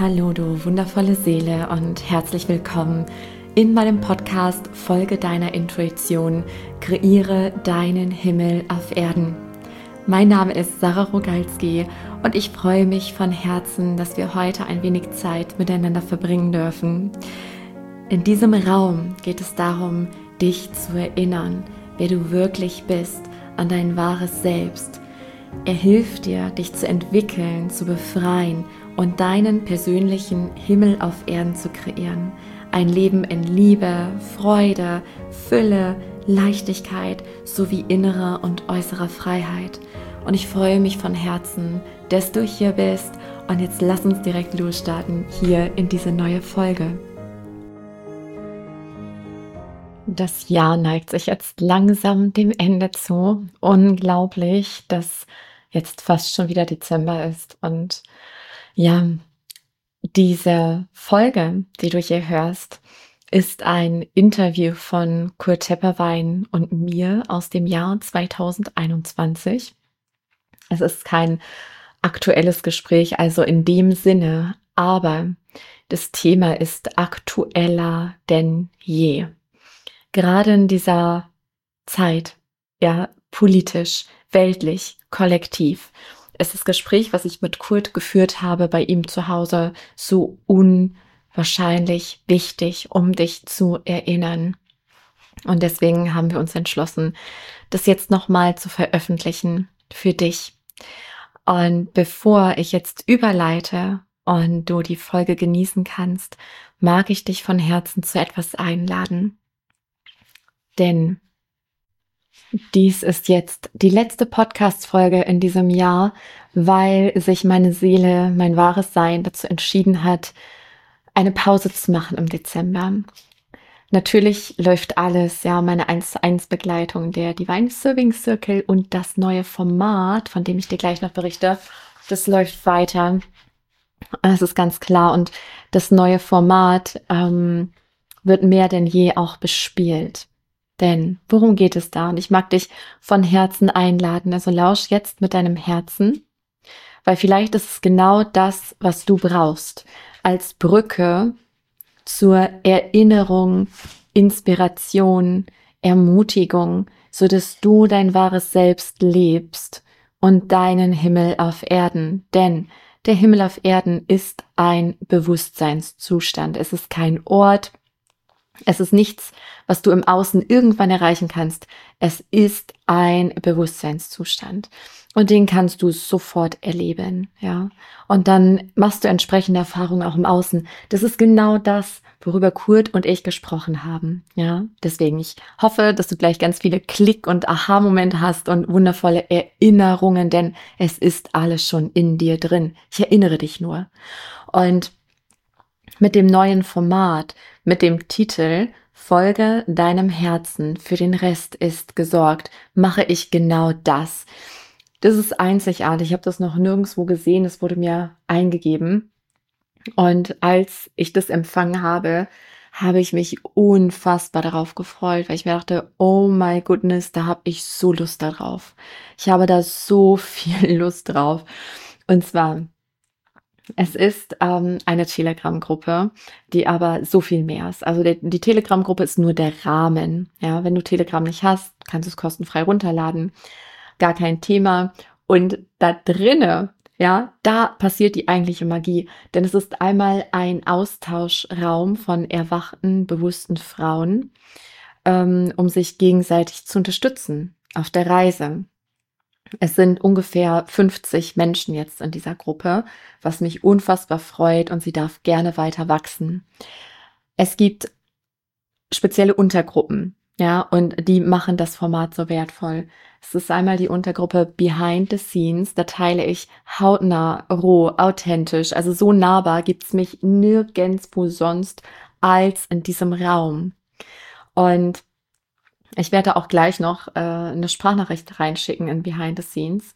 Hallo du wundervolle Seele und herzlich willkommen in meinem Podcast Folge deiner Intuition, kreiere deinen Himmel auf Erden. Mein Name ist Sarah Rogalski und ich freue mich von Herzen, dass wir heute ein wenig Zeit miteinander verbringen dürfen. In diesem Raum geht es darum, dich zu erinnern, wer du wirklich bist, an dein wahres Selbst. Er hilft dir, dich zu entwickeln, zu befreien und deinen persönlichen Himmel auf Erden zu kreieren. Ein Leben in Liebe, Freude, Fülle, Leichtigkeit sowie innerer und äußerer Freiheit. Und ich freue mich von Herzen, dass du hier bist. Und jetzt lass uns direkt losstarten hier in diese neue Folge. Das Jahr neigt sich jetzt langsam dem Ende zu. Unglaublich, dass jetzt fast schon wieder Dezember ist. Und ja, diese Folge, die du hier hörst, ist ein Interview von Kurt Tepperwein und mir aus dem Jahr 2021. Es ist kein aktuelles Gespräch, also in dem Sinne, aber das Thema ist aktueller denn je. Gerade in dieser Zeit, ja, politisch, weltlich, kollektiv, ist das Gespräch, was ich mit Kurt geführt habe bei ihm zu Hause, so unwahrscheinlich wichtig, um dich zu erinnern. Und deswegen haben wir uns entschlossen, das jetzt nochmal zu veröffentlichen für dich. Und bevor ich jetzt überleite und du die Folge genießen kannst, mag ich dich von Herzen zu etwas einladen. Denn dies ist jetzt die letzte Podcast-Folge in diesem Jahr, weil sich meine Seele, mein wahres Sein dazu entschieden hat, eine Pause zu machen im Dezember. Natürlich läuft alles, ja, meine 1:1 Begleitung, der Divine Serving Circle und das neue Format, von dem ich dir gleich noch berichte, das läuft weiter. Es ist ganz klar und das neue Format wird mehr denn je auch bespielt. Denn worum geht es da? Und ich mag dich von Herzen einladen. Also lausch jetzt mit deinem Herzen, weil vielleicht ist es genau das, was du brauchst, als Brücke zur Erinnerung, Inspiration, Ermutigung, sodass du dein wahres Selbst lebst und deinen Himmel auf Erden. Denn der Himmel auf Erden ist ein Bewusstseinszustand. Es ist kein Ort. Es ist nichts, was du im Außen irgendwann erreichen kannst. Es ist ein Bewusstseinszustand. Und den kannst du sofort erleben, ja. Und dann machst du entsprechende Erfahrungen auch im Außen. Das ist genau das, worüber Kurt und ich gesprochen haben, ja. Deswegen, ich hoffe, dass du gleich ganz viele Klick- und Aha-Momente hast und wundervolle Erinnerungen, denn es ist alles schon in dir drin. Ich erinnere dich nur. Und mit dem neuen Format, mit dem Titel Folge deinem Herzen, für den Rest ist gesorgt, mache ich genau das. Das ist einzigartig, ich habe das noch nirgendwo gesehen, es wurde mir eingegeben. Und als ich das empfangen habe, habe ich mich unfassbar darauf gefreut, weil ich mir dachte, oh my goodness, da habe ich so Lust darauf. Ich habe da so viel Lust drauf. Und zwar, es ist eine Telegram-Gruppe, die aber so viel mehr ist. Also die Telegram-Gruppe ist nur der Rahmen. Ja, wenn du Telegram nicht hast, kannst du es kostenfrei runterladen. Gar kein Thema. Und da drinne, ja, da passiert die eigentliche Magie. Denn es ist einmal ein Austauschraum von erwachten, bewussten Frauen, um sich gegenseitig zu unterstützen auf der Reise. Es sind ungefähr 50 Menschen jetzt in dieser Gruppe, was mich unfassbar freut und sie darf gerne weiter wachsen. Es gibt spezielle Untergruppen, ja, und die machen das Format so wertvoll. Es ist einmal die Untergruppe Behind the Scenes, da teile ich hautnah, roh, authentisch, also so nahbar gibt's mich nirgendwo sonst als in diesem Raum. Und ich werde auch gleich noch eine Sprachnachricht reinschicken in Behind the Scenes,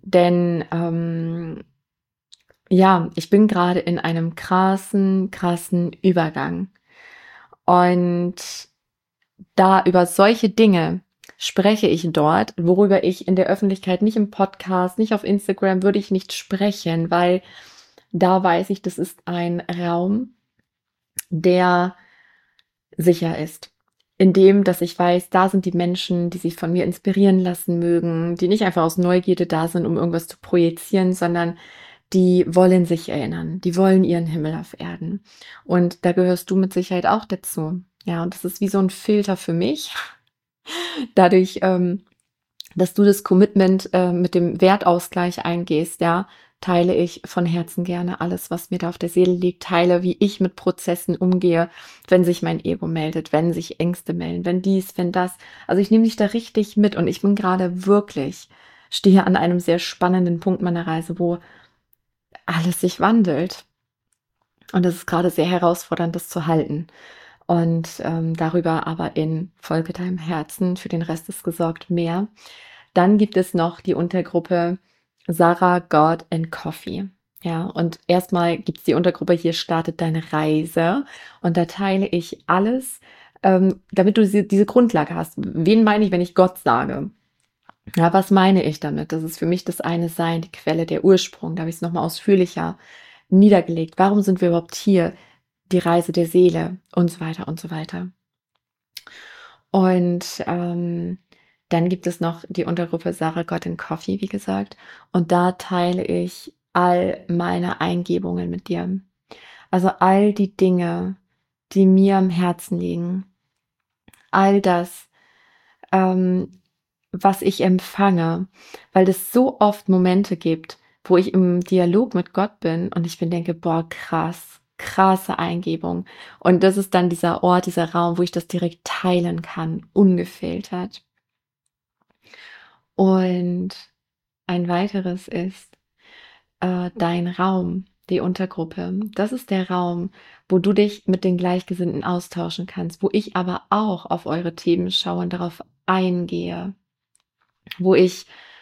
denn ja, ich bin gerade in einem krassen Übergang. Und da über solche Dinge spreche ich dort, worüber ich in der Öffentlichkeit, nicht im Podcast, nicht auf Instagram, würde ich nicht sprechen, weil da weiß ich, das ist ein Raum, der sicher ist. In dem, dass ich weiß, da sind die Menschen, die sich von mir inspirieren lassen mögen, die nicht einfach aus Neugierde da sind, um irgendwas zu projizieren, sondern die wollen sich erinnern, die wollen ihren Himmel auf Erden. Und da gehörst du mit Sicherheit auch dazu. Ja, und das ist wie so ein Filter für mich. Dadurch, dass du das Commitment mit dem Wertausgleich eingehst, ja, teile ich von Herzen gerne alles, was mir da auf der Seele liegt, teile, wie ich mit Prozessen umgehe, wenn sich mein Ego meldet, wenn sich Ängste melden, wenn dies, wenn das. Also ich nehme dich da richtig mit und ich bin gerade wirklich, stehe an einem sehr spannenden Punkt meiner Reise, wo alles sich wandelt. Und es ist gerade sehr herausfordernd, das zu halten. Und darüber aber in Folge deinem Herzen, für den Rest ist gesorgt, mehr. Dann gibt es noch die Untergruppe Sarah, God and Coffee. Ja, und erstmal gibt es die Untergruppe Hier startet deine Reise. Und da teile ich alles, damit du diese Grundlage hast. Wen meine ich, wenn ich Gott sage? Ja, was meine ich damit? Das ist für mich das eine Sein, die Quelle, der Ursprung. Da habe ich es nochmal ausführlicher niedergelegt. Warum sind wir überhaupt hier? Die Reise der Seele und so weiter und so weiter. Und dann gibt es noch die Untergruppe Sarah, God and Coffee, wie gesagt. Und da teile ich all meine Eingebungen mit dir. Also all die Dinge, die mir am Herzen liegen. All das, was ich empfange. Weil es so oft Momente gibt, wo ich im Dialog mit Gott bin und ich bin denke, boah, krass, krasse Eingebung. Und das ist dann dieser Ort, dieser Raum, wo ich das direkt teilen kann, ungefiltert. Und ein weiteres ist dein Raum, die Untergruppe. Das ist der Raum, wo du dich mit den Gleichgesinnten austauschen kannst, wo ich aber auch auf eure Themen schaue und darauf eingehe, wo ich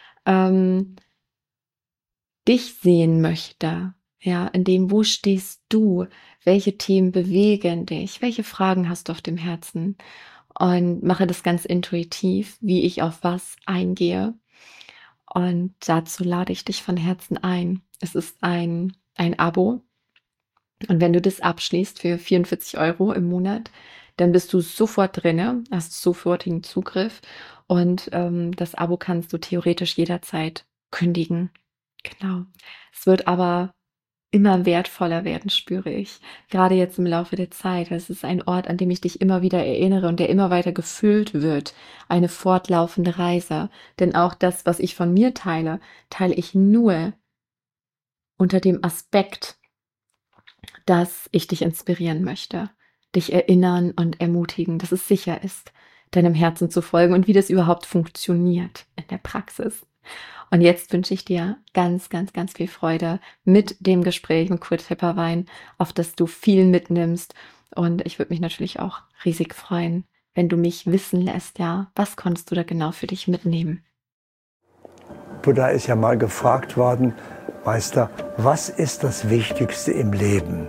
dich sehen möchte. Ja, in dem, wo stehst du? Welche Themen bewegen dich? Welche Fragen hast du auf dem Herzen? Und mache das ganz intuitiv, wie ich auf was eingehe. Und dazu lade ich dich von Herzen ein. Es ist ein Abo. Und wenn du das abschließt für 44 € im Monat, dann bist du sofort drinne, hast sofortigen Zugriff. Und das Abo kannst du theoretisch jederzeit kündigen. Genau. Es wird aber immer wertvoller werden, spüre ich. Gerade jetzt im Laufe der Zeit. Es ist ein Ort, an dem ich dich immer wieder erinnere und der immer weiter gefüllt wird. Eine fortlaufende Reise. Denn auch das, was ich von mir teile, teile ich nur unter dem Aspekt, dass ich dich inspirieren möchte. Dich erinnern und ermutigen, dass es sicher ist, deinem Herzen zu folgen und wie das überhaupt funktioniert in der Praxis. Und jetzt wünsche ich dir ganz, ganz, ganz viel Freude mit dem Gespräch mit Kurt Tepperwein, auf das du viel mitnimmst. Und ich würde mich natürlich auch riesig freuen, wenn du mich wissen lässt, ja, was konntest du da genau für dich mitnehmen? Buddha ist ja mal gefragt worden, Meister, was ist das Wichtigste im Leben?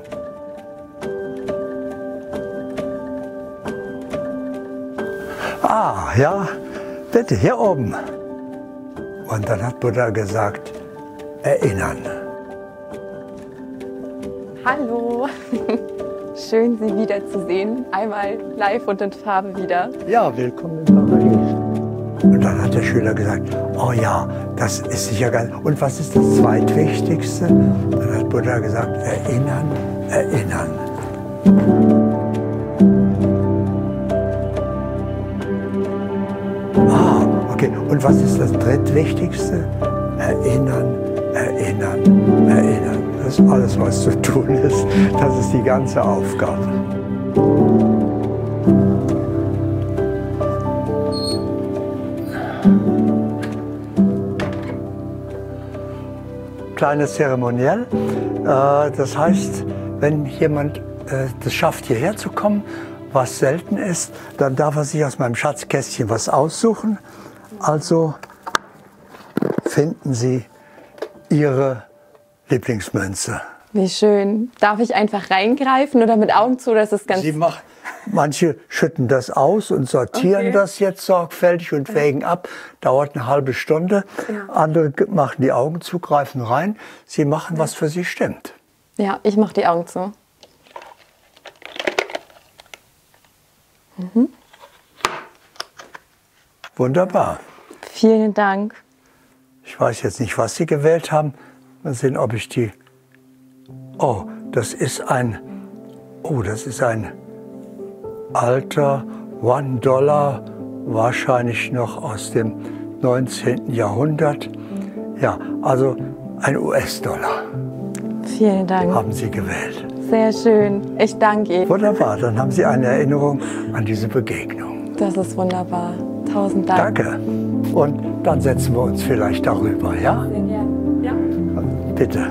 Ah, ja, bitte, hier oben. Und dann hat Buddha gesagt, erinnern. Hallo, schön Sie wiederzusehen. Einmal live und in Farbe wieder. Ja, willkommen im Paradies. Und dann hat der Schüler gesagt, oh ja, das ist sicher geil. Und was ist das Zweitwichtigste? Dann hat Buddha gesagt, erinnern, erinnern. Okay, und was ist das Drittwichtigste? Erinnern, erinnern, erinnern. Das ist alles, was zu tun ist. Das ist die ganze Aufgabe. Kleines Zeremoniell. Das heißt, wenn jemand das schafft, hierher zu kommen, was selten ist, dann darf er sich aus meinem Schatzkästchen was aussuchen. Also finden Sie Ihre Lieblingsmünze. Wie schön. Darf ich einfach reingreifen oder mit Augen zu? Das ist ganz. Manche schütten das aus und sortieren das jetzt sorgfältig und wägen ab. Dauert eine halbe Stunde. Ja. Andere machen die Augen zu, greifen rein. Sie machen, was für sie stimmt. Ja, ich mache die Augen zu. Mhm. Wunderbar. Vielen Dank. Ich weiß jetzt nicht, was Sie gewählt haben. Mal sehen, ob ich die... Oh, das ist ein alter $1, wahrscheinlich noch aus dem 19. Jahrhundert. Ja, also ein US-Dollar. Vielen Dank. Haben Sie gewählt. Sehr schön. Ich danke Ihnen. Wunderbar, dann haben Sie eine Erinnerung an diese Begegnung. Das ist wunderbar. 1000 Dank. Danke. Und dann setzen wir uns vielleicht darüber, ja? Sehr gerne. Ja. Bitte.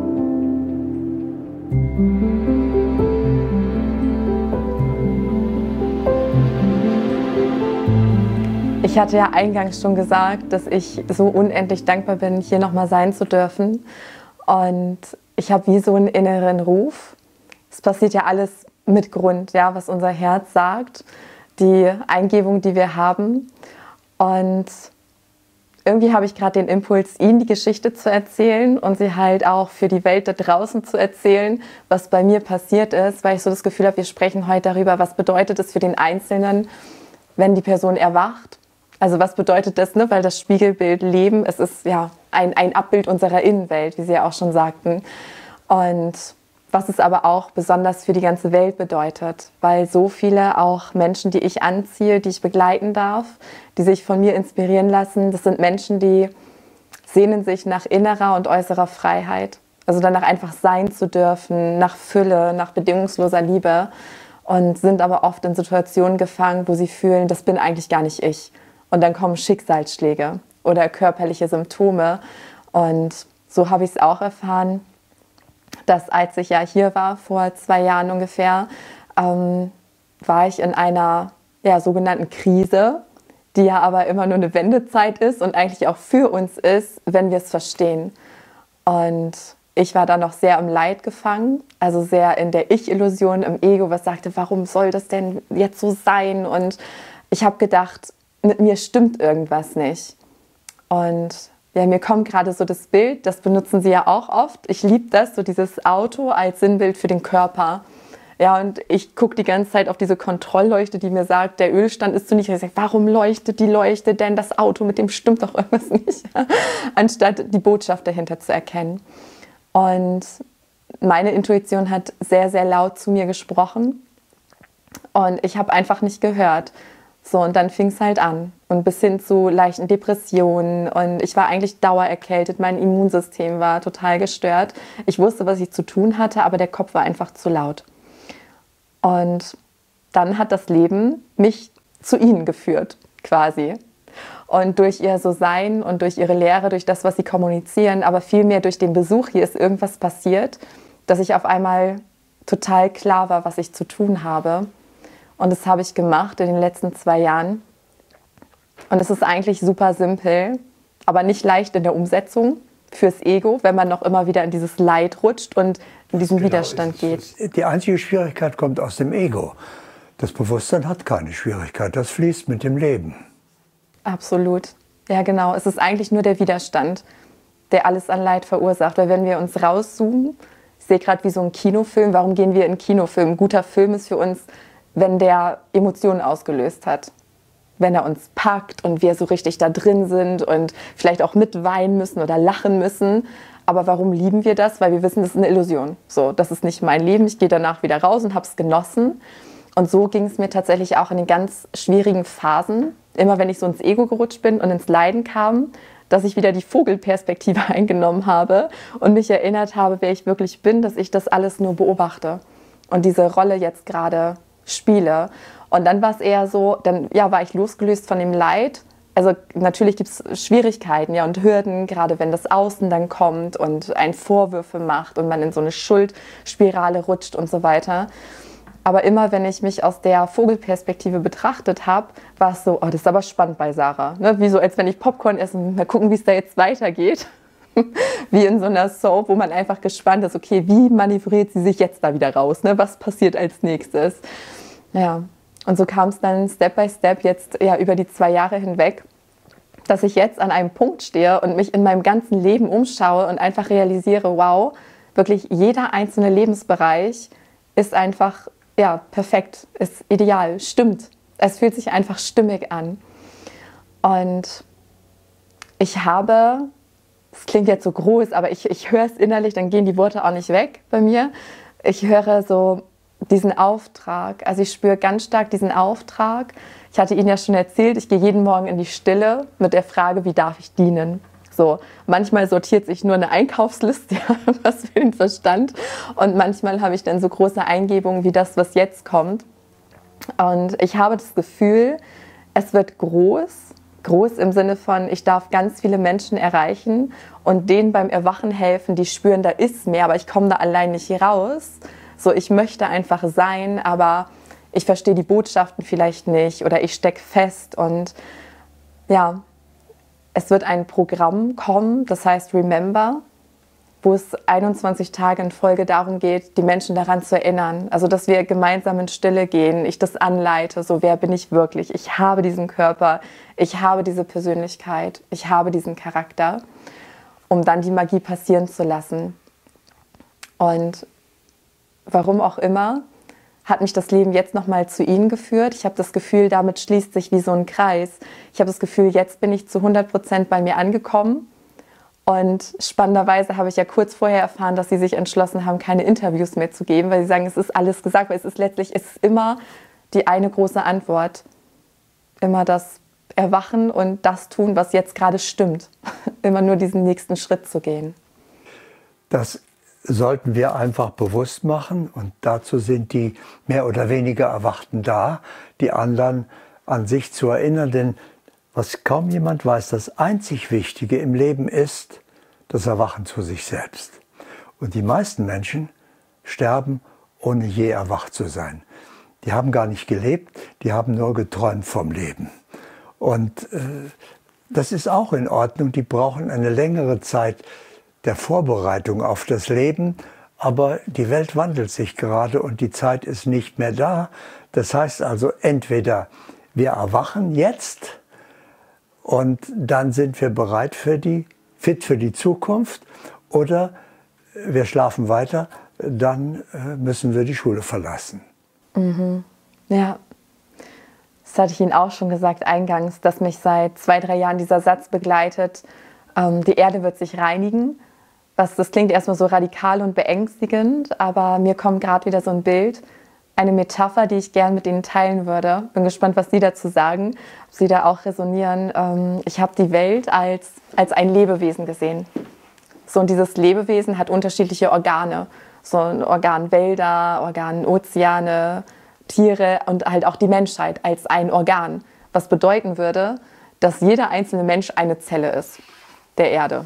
Ich hatte ja eingangs schon gesagt, dass ich so unendlich dankbar bin, hier nochmal sein zu dürfen. Und ich habe wie so einen inneren Ruf. Es passiert ja alles mit Grund, ja, was unser Herz sagt, die Eingebung, die wir haben. Und irgendwie habe ich gerade den Impuls, Ihnen die Geschichte zu erzählen und sie halt auch für die Welt da draußen zu erzählen, was bei mir passiert ist, weil ich so das Gefühl habe, wir sprechen heute darüber, was bedeutet es für den Einzelnen, wenn die Person erwacht. Also was bedeutet das, ne? Weil das Spiegelbild Leben, es ist ja ein Abbild unserer Innenwelt, wie Sie ja auch schon sagten. Und was es aber auch besonders für die ganze Welt bedeutet, weil so viele auch Menschen, die ich anziehe, die ich begleiten darf, die sich von mir inspirieren lassen, das sind Menschen, die sehnen sich nach innerer und äußerer Freiheit. Also danach einfach sein zu dürfen, nach Fülle, nach bedingungsloser Liebe und sind aber oft in Situationen gefangen, wo sie fühlen, das bin eigentlich gar nicht ich. Und dann kommen Schicksalsschläge oder körperliche Symptome. Und so habe ich es auch erfahren, dass als ich ja hier war, vor 2 Jahren ungefähr, war ich in einer sogenannten Krise, die ja aber immer nur eine Wendezeit ist und eigentlich auch für uns ist, wenn wir es verstehen. Und ich war da noch sehr im Leid gefangen, also sehr in der Ich-Illusion, im Ego, was sagte, warum soll das denn jetzt so sein? Und ich habe gedacht, mit mir stimmt irgendwas nicht. Und ja, mir kommt gerade so das Bild, das benutzen Sie ja auch oft. Ich liebe das, so dieses Auto als Sinnbild für den Körper. Ja, und ich gucke die ganze Zeit auf diese Kontrollleuchte, die mir sagt, der Ölstand ist zu niedrig. Ich sage, warum leuchtet die Leuchte denn? Das Auto, mit dem stimmt doch irgendwas nicht. Anstatt die Botschaft dahinter zu erkennen. Und meine Intuition hat sehr, sehr laut zu mir gesprochen. Und ich habe einfach nicht gehört. So, und dann fing es halt an. Und bis hin zu leichten Depressionen. Und ich war eigentlich dauererkältet. Mein Immunsystem war total gestört. Ich wusste, was ich zu tun hatte, aber der Kopf war einfach zu laut. Und dann hat das Leben mich zu ihnen geführt, quasi. Und durch ihr So-Sein und durch ihre Lehre, durch das, was sie kommunizieren, aber vielmehr durch den Besuch hier ist irgendwas passiert, dass ich auf einmal total klar war, was ich zu tun habe. Und das habe ich gemacht in den letzten 2 Jahren. Und es ist eigentlich super simpel, aber nicht leicht in der Umsetzung fürs Ego, wenn man noch immer wieder in dieses Leid rutscht und in diesen Widerstand geht. Die einzige Schwierigkeit kommt aus dem Ego. Das Bewusstsein hat keine Schwierigkeit, das fließt mit dem Leben. Absolut. Ja, genau. Es ist eigentlich nur der Widerstand, der alles an Leid verursacht. Weil wenn wir uns rauszoomen, ich sehe gerade wie so ein Kinofilm, warum gehen wir in einen Kinofilm? Ein guter Film ist für uns, wenn der Emotionen ausgelöst hat. Wenn er uns packt und wir so richtig da drin sind und vielleicht auch mitweinen müssen oder lachen müssen. Aber warum lieben wir das? Weil wir wissen, das ist eine Illusion. So, das ist nicht mein Leben. Ich gehe danach wieder raus und habe es genossen. Und so ging es mir tatsächlich auch in den ganz schwierigen Phasen. Immer wenn ich so ins Ego gerutscht bin und ins Leiden kam, dass ich wieder die Vogelperspektive eingenommen habe und mich erinnert habe, wer ich wirklich bin, dass ich das alles nur beobachte und diese Rolle jetzt gerade spiele. Und dann war es eher so, dann war ich losgelöst von dem Leid. Also natürlich gibt es Schwierigkeiten und Hürden, gerade wenn das Außen dann kommt und einen Vorwürfe macht und man in so eine Schuldspirale rutscht und so weiter. Aber immer, wenn ich mich aus der Vogelperspektive betrachtet habe, war es so, oh, das ist aber spannend bei Sarah. Ne? Wie so, als wenn ich Popcorn esse und mal gucken, wie es da jetzt weitergeht. Wie in so einer Soap, wo man einfach gespannt ist, okay, wie manövriert sie sich jetzt da wieder raus? Ne? Was passiert als nächstes? Ja, und so kam es dann Step by Step jetzt über die 2 Jahre hinweg, dass ich jetzt an einem Punkt stehe und mich in meinem ganzen Leben umschaue und einfach realisiere, wow, wirklich jeder einzelne Lebensbereich ist einfach perfekt, ist ideal, stimmt. Es fühlt sich einfach stimmig an. Und ich habe, es klingt jetzt so groß, aber ich höre es innerlich, dann gehen die Worte auch nicht weg bei mir. Ich höre so diesen Auftrag, also ich spüre ganz stark diesen Auftrag. Ich hatte Ihnen ja schon erzählt, ich gehe jeden Morgen in die Stille mit der Frage, wie darf ich dienen? So, manchmal sortiert sich nur eine Einkaufsliste, was für den Verstand, und manchmal habe ich dann so große Eingebungen wie das, was jetzt kommt. Und ich habe das Gefühl, es wird groß im Sinne von, ich darf ganz viele Menschen erreichen und denen beim Erwachen helfen, die spüren, da ist mehr, aber ich komme da allein nicht raus. So, ich möchte einfach sein, aber ich verstehe die Botschaften vielleicht nicht oder ich stecke fest. Und ja, es wird ein Programm kommen, das heißt Remember, wo es 21 Tage in Folge darum geht, die Menschen daran zu erinnern. Also, dass wir gemeinsam in Stille gehen, ich das anleite, so wer bin ich wirklich? Ich habe diesen Körper, ich habe diese Persönlichkeit, ich habe diesen Charakter, um dann die Magie passieren zu lassen. Und warum auch immer, hat mich das Leben jetzt nochmal zu Ihnen geführt. Ich habe das Gefühl, damit schließt sich wie so ein Kreis. Ich habe das Gefühl, jetzt bin ich zu 100% bei mir angekommen. Und spannenderweise habe ich ja kurz vorher erfahren, dass Sie sich entschlossen haben, keine Interviews mehr zu geben, weil Sie sagen, es ist alles gesagt, weil es ist immer die eine große Antwort. Immer das Erwachen und das tun, was jetzt gerade stimmt. Immer nur diesen nächsten Schritt zu gehen. Das sollten wir einfach bewusst machen und dazu sind die mehr oder weniger Erwachten da, die anderen an sich zu erinnern, denn was kaum jemand weiß, das einzig Wichtige im Leben ist das Erwachen zu sich selbst. Und die meisten Menschen sterben, ohne je erwacht zu sein. Die haben gar nicht gelebt, die haben nur geträumt vom Leben. Und das ist auch in Ordnung, die brauchen eine längere Zeit der Vorbereitung auf das Leben, aber die Welt wandelt sich gerade und die Zeit ist nicht mehr da. Das heißt also, entweder wir erwachen jetzt und dann sind wir bereit fit für die Zukunft, oder wir schlafen weiter, dann müssen wir die Schule verlassen. Mhm. Ja, das hatte ich Ihnen auch schon gesagt eingangs, dass mich seit 2-3 Jahren dieser Satz begleitet, die Erde wird sich reinigen. Das klingt erstmal so radikal und beängstigend, aber mir kommt gerade wieder so ein Bild, eine Metapher, die ich gern mit Ihnen teilen würde. Bin gespannt, was Sie dazu sagen, ob Sie da auch resonieren. Ich habe die Welt als ein Lebewesen gesehen. So, und dieses Lebewesen hat unterschiedliche Organe. So ein Organ Wälder, Organ Ozeane, Tiere und halt auch die Menschheit als ein Organ. Was bedeuten würde, dass jeder einzelne Mensch eine Zelle ist der Erde.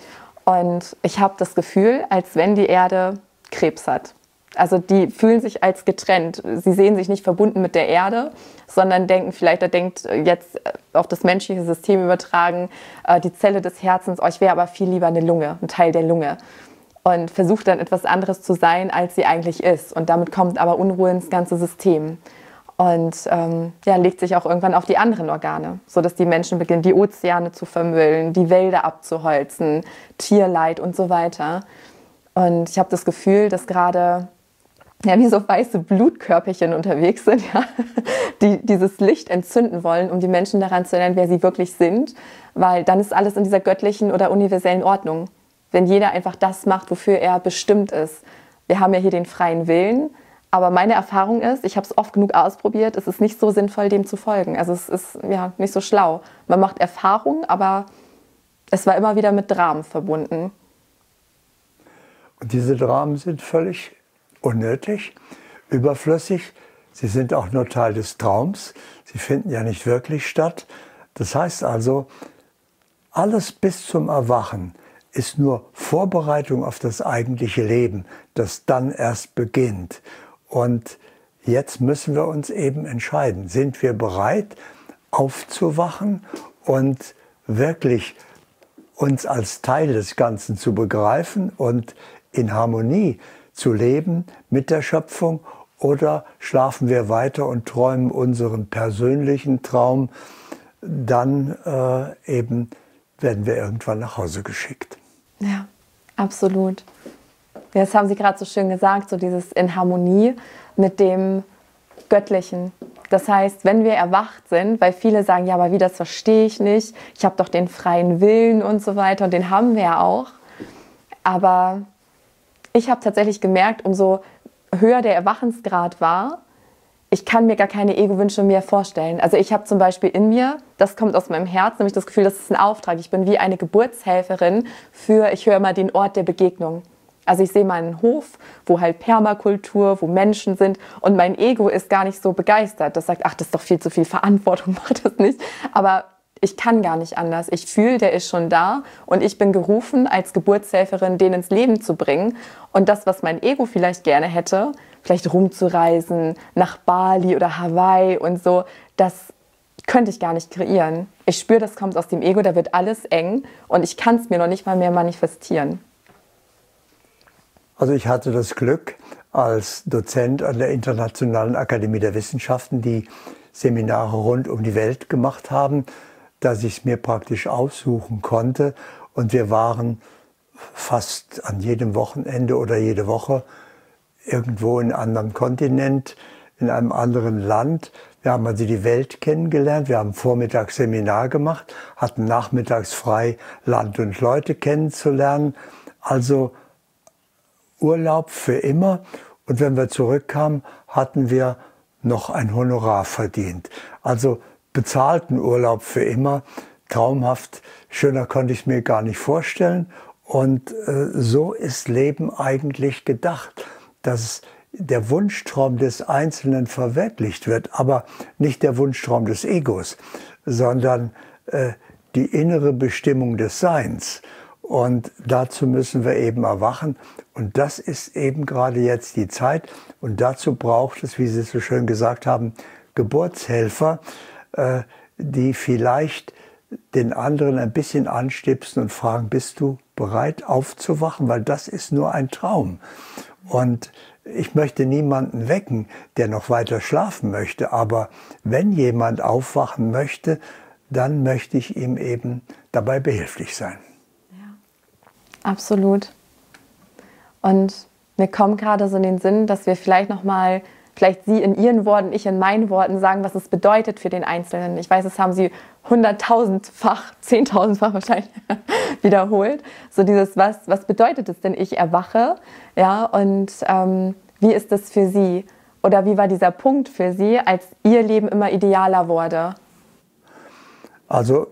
Und ich habe das Gefühl, als wenn die Erde Krebs hat. Also die fühlen sich als getrennt. Sie sehen sich nicht verbunden mit der Erde, sondern denken vielleicht, denkt jetzt auf das menschliche System übertragen, die Zelle des Herzens, ich wäre aber viel lieber eine Lunge, ein Teil der Lunge. Und versucht dann etwas anderes zu sein, als sie eigentlich ist. Und damit kommt aber Unruhe ins ganze System. Und legt sich auch irgendwann auf die anderen Organe, sodass die Menschen beginnen, die Ozeane zu vermüllen, die Wälder abzuholzen, Tierleid und so weiter. Und ich habe das Gefühl, dass gerade wie so weiße Blutkörperchen unterwegs sind, die dieses Licht entzünden wollen, um die Menschen daran zu erinnern, wer sie wirklich sind. Weil dann ist alles in dieser göttlichen oder universellen Ordnung. Wenn jeder einfach das macht, wofür er bestimmt ist. Wir haben ja hier den freien Willen. Aber meine Erfahrung ist, ich habe es oft genug ausprobiert, es ist nicht so sinnvoll, dem zu folgen. Also es ist nicht so schlau. Man macht Erfahrung, aber es war immer wieder mit Dramen verbunden. Und diese Dramen sind völlig unnötig, überflüssig. Sie sind auch nur Teil des Traums. Sie finden ja nicht wirklich statt. Das heißt also, alles bis zum Erwachen ist nur Vorbereitung auf das eigentliche Leben, das dann erst beginnt. Und jetzt müssen wir uns eben entscheiden, sind wir bereit, aufzuwachen und wirklich uns als Teil des Ganzen zu begreifen und in Harmonie zu leben mit der Schöpfung, oder schlafen wir weiter und träumen unseren persönlichen Traum, dann eben werden wir irgendwann nach Hause geschickt. Ja, absolut. Ja, das haben Sie gerade so schön gesagt, so dieses in Harmonie mit dem Göttlichen. Das heißt, wenn wir erwacht sind, weil viele sagen, ja, aber wie, das verstehe ich nicht, ich habe doch den freien Willen und so weiter, und den haben wir ja auch. Aber ich habe tatsächlich gemerkt, umso höher der Erwachensgrad war, ich kann mir gar keine Ego-Wünsche mehr vorstellen. Also ich habe zum Beispiel in mir, das kommt aus meinem Herzen, nämlich das Gefühl, das ist ein Auftrag. Ich bin wie eine Geburtshelferin für, ich höre mal, den Ort der Begegnung. Also ich sehe meinen Hof, wo halt Permakultur, wo Menschen sind, und mein Ego ist gar nicht so begeistert. Das sagt, ach, das ist doch viel zu viel Verantwortung, mach das nicht. Aber ich kann gar nicht anders. Ich fühle, der ist schon da, und ich bin gerufen, als Geburtshelferin den ins Leben zu bringen. Und das, was mein Ego vielleicht gerne hätte, vielleicht rumzureisen, nach Bali oder Hawaii und so, das könnte ich gar nicht kreieren. Ich spüre, das kommt aus dem Ego, da wird alles eng, und ich kann es mir noch nicht mal mehr manifestieren. Also ich hatte das Glück, als Dozent an der Internationalen Akademie der Wissenschaften, die Seminare rund um die Welt gemacht haben, dass ich es mir praktisch aussuchen konnte. Und wir waren fast an jedem Wochenende oder jede Woche irgendwo in einem anderen Kontinent, in einem anderen Land. Wir haben also die Welt kennengelernt. Wir haben vormittags Seminar gemacht, hatten nachmittags frei, Land und Leute kennenzulernen. Also Urlaub für immer. Und wenn wir zurückkamen, hatten wir noch ein Honorar verdient. Also bezahlten Urlaub für immer. Traumhaft. Schöner konnte ich es mir gar nicht vorstellen. Und so ist Leben eigentlich gedacht, dass der Wunschtraum des Einzelnen verwirklicht wird, aber nicht der Wunschtraum des Egos, sondern die innere Bestimmung des Seins. Und dazu müssen wir eben erwachen. Und das ist eben gerade jetzt die Zeit. Und dazu braucht es, wie Sie so schön gesagt haben, Geburtshelfer, die vielleicht den anderen ein bisschen anstipsen und fragen, bist du bereit aufzuwachen? Weil das ist nur ein Traum. Und ich möchte niemanden wecken, der noch weiter schlafen möchte. Aber wenn jemand aufwachen möchte, dann möchte ich ihm eben dabei behilflich sein. Absolut. Und mir kommt gerade so in den Sinn, dass wir vielleicht nochmal, vielleicht Sie in Ihren Worten, ich in meinen Worten sagen, was es bedeutet für den Einzelnen. Ich weiß, das haben Sie 100.000-fach, 10.000-fach wahrscheinlich wiederholt. So dieses, was bedeutet es denn, ich erwache? Ja, und wie ist das für Sie? Oder wie war dieser Punkt für Sie, als Ihr Leben immer idealer wurde? Also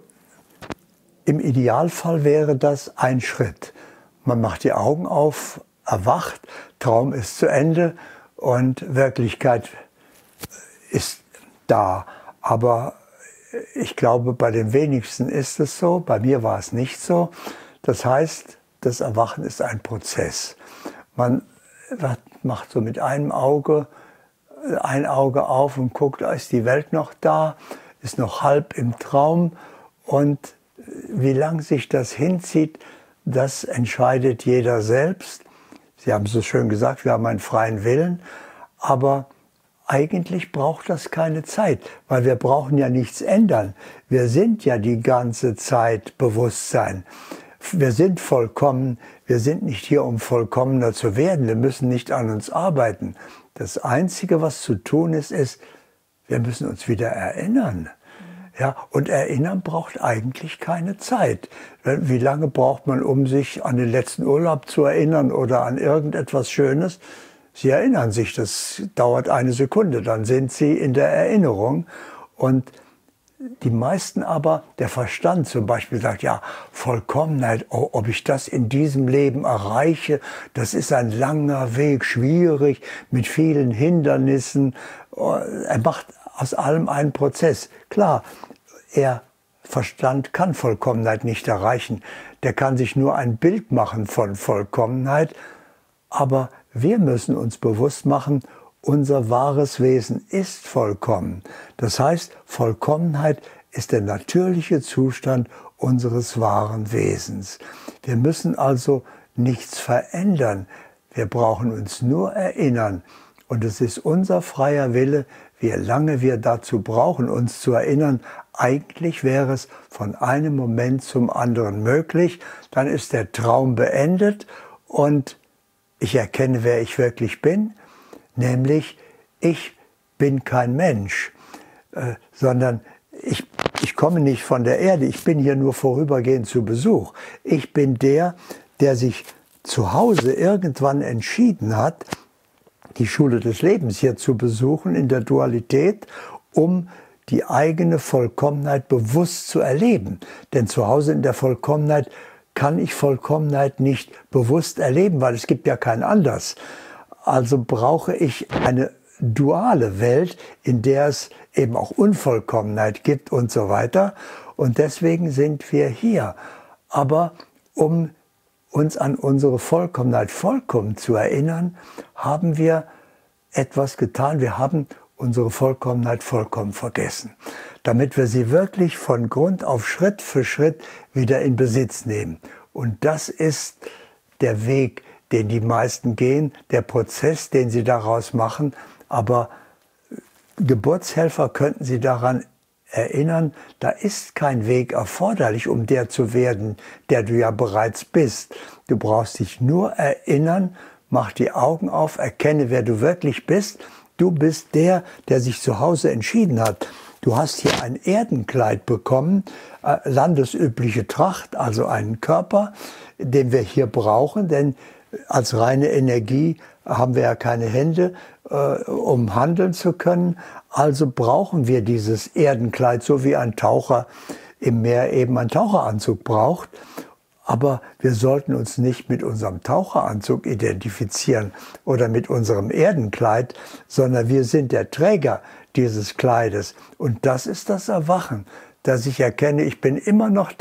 im Idealfall wäre das ein Schritt. Man macht die Augen auf, erwacht, Traum ist zu Ende und Wirklichkeit ist da. Aber ich glaube, bei den wenigsten ist es so, bei mir war es nicht so. Das heißt, das Erwachen ist ein Prozess. Man macht so mit einem Auge ein Auge auf und guckt, ist die Welt noch da, ist noch halb im Traum, und wie lang sich das hinzieht, das entscheidet jeder selbst. Sie haben so schön gesagt, wir haben einen freien Willen, aber eigentlich braucht das keine Zeit, weil wir brauchen ja nichts ändern. Wir sind ja die ganze Zeit Bewusstsein. Wir sind vollkommen, wir sind nicht hier, um vollkommener zu werden. Wir müssen nicht an uns arbeiten. Das Einzige, was zu tun ist, wir müssen uns wieder erinnern. Ja, und erinnern braucht eigentlich keine Zeit. Wie lange braucht man, um sich an den letzten Urlaub zu erinnern oder an irgendetwas Schönes? Sie erinnern sich, das dauert eine Sekunde, dann sind Sie in der Erinnerung. Und die meisten aber, der Verstand zum Beispiel sagt, ja, Vollkommenheit, oh, ob ich das in diesem Leben erreiche, das ist ein langer Weg, schwierig, mit vielen Hindernissen. Er macht aus allem einen Prozess. Klar, Verstand kann Vollkommenheit nicht erreichen. Der kann sich nur ein Bild machen von Vollkommenheit. Aber wir müssen uns bewusst machen, unser wahres Wesen ist vollkommen. Das heißt, Vollkommenheit ist der natürliche Zustand unseres wahren Wesens. Wir müssen also nichts verändern. Wir brauchen uns nur erinnern. Und es ist unser freier Wille, wie lange wir dazu brauchen, uns zu erinnern. Eigentlich wäre es von einem Moment zum anderen möglich. Dann ist der Traum beendet und ich erkenne, wer ich wirklich bin, nämlich ich bin kein Mensch, sondern ich komme nicht von der Erde, ich bin hier nur vorübergehend zu Besuch. Ich bin der, der sich zu Hause irgendwann entschieden hat, die Schule des Lebens hier zu besuchen in der Dualität, um die eigene Vollkommenheit bewusst zu erleben. Denn zu Hause in der Vollkommenheit kann ich Vollkommenheit nicht bewusst erleben, weil es gibt ja kein Anders. Also brauche ich eine duale Welt, in der es eben auch Unvollkommenheit gibt und so weiter. Und deswegen sind wir hier. Aber um uns an unsere Vollkommenheit vollkommen zu erinnern, haben wir etwas getan. Wir haben unsere Vollkommenheit vollkommen vergessen, damit wir sie wirklich von Grund auf Schritt für Schritt wieder in Besitz nehmen. Und das ist der Weg, den die meisten gehen, der Prozess, den sie daraus machen. Aber Geburtshelfer könnten sie daran erinnern, da ist kein Weg erforderlich, um der zu werden, der du ja bereits bist. Du brauchst dich nur erinnern, mach die Augen auf, erkenne, wer du wirklich bist. Du bist der, der sich zu Hause entschieden hat. Du hast hier ein Erdenkleid bekommen, landesübliche Tracht, also einen Körper, den wir hier brauchen, denn als reine Energie haben wir ja keine Hände, um handeln zu können. Also brauchen wir dieses Erdenkleid, so wie ein Taucher im Meer eben einen Taucheranzug braucht. Aber wir sollten uns nicht mit unserem Taucheranzug identifizieren oder mit unserem Erdenkleid, sondern wir sind der Träger dieses Kleides. Und das ist das Erwachen, dass ich erkenne, ich bin immer noch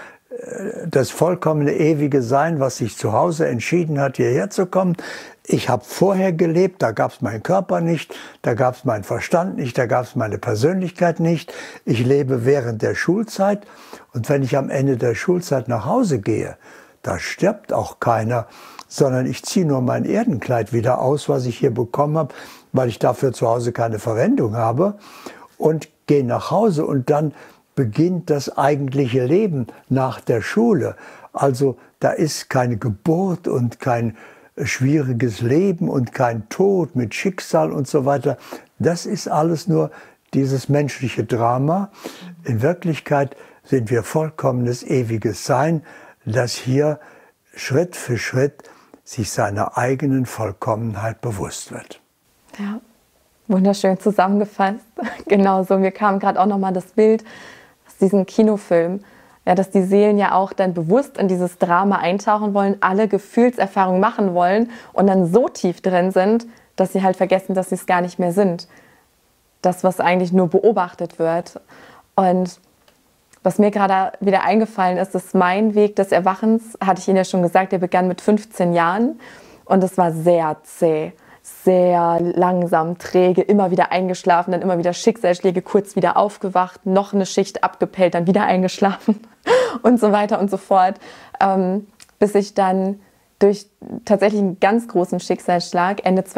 das vollkommene ewige Sein, was sich zu Hause entschieden hat, hierher zu kommen. Ich habe vorher gelebt, da gab es meinen Körper nicht, da gab es meinen Verstand nicht, da gab es meine Persönlichkeit nicht. Ich lebe während der Schulzeit und wenn ich am Ende der Schulzeit nach Hause gehe, da stirbt auch keiner, sondern ich ziehe nur mein Erdenkleid wieder aus, was ich hier bekommen habe, weil ich dafür zu Hause keine Verwendung habe und gehe nach Hause und dann beginnt das eigentliche Leben nach der Schule. Also da ist keine Geburt und kein schwieriges Leben und kein Tod mit Schicksal und so weiter. Das ist alles nur dieses menschliche Drama. In Wirklichkeit sind wir vollkommenes ewiges Sein, das hier Schritt für Schritt sich seiner eigenen Vollkommenheit bewusst wird. Ja, wunderschön zusammengefasst. Genauso, mir kam gerade auch nochmal das Bild aus diesem Kinofilm, ja, dass die Seelen ja auch dann bewusst in dieses Drama eintauchen wollen, alle Gefühlserfahrungen machen wollen und dann so tief drin sind, dass sie halt vergessen, dass sie es gar nicht mehr sind. Das, was eigentlich nur beobachtet wird. Und was mir gerade wieder eingefallen ist, ist mein Weg des Erwachens, hatte ich Ihnen ja schon gesagt, der begann mit 15 Jahren und es war sehr zäh. Sehr langsam, träge, immer wieder eingeschlafen, dann immer wieder Schicksalsschläge, kurz wieder aufgewacht, noch eine Schicht abgepellt, dann wieder eingeschlafen und so weiter und so fort, bis ich dann durch tatsächlich einen ganz großen Schicksalsschlag Ende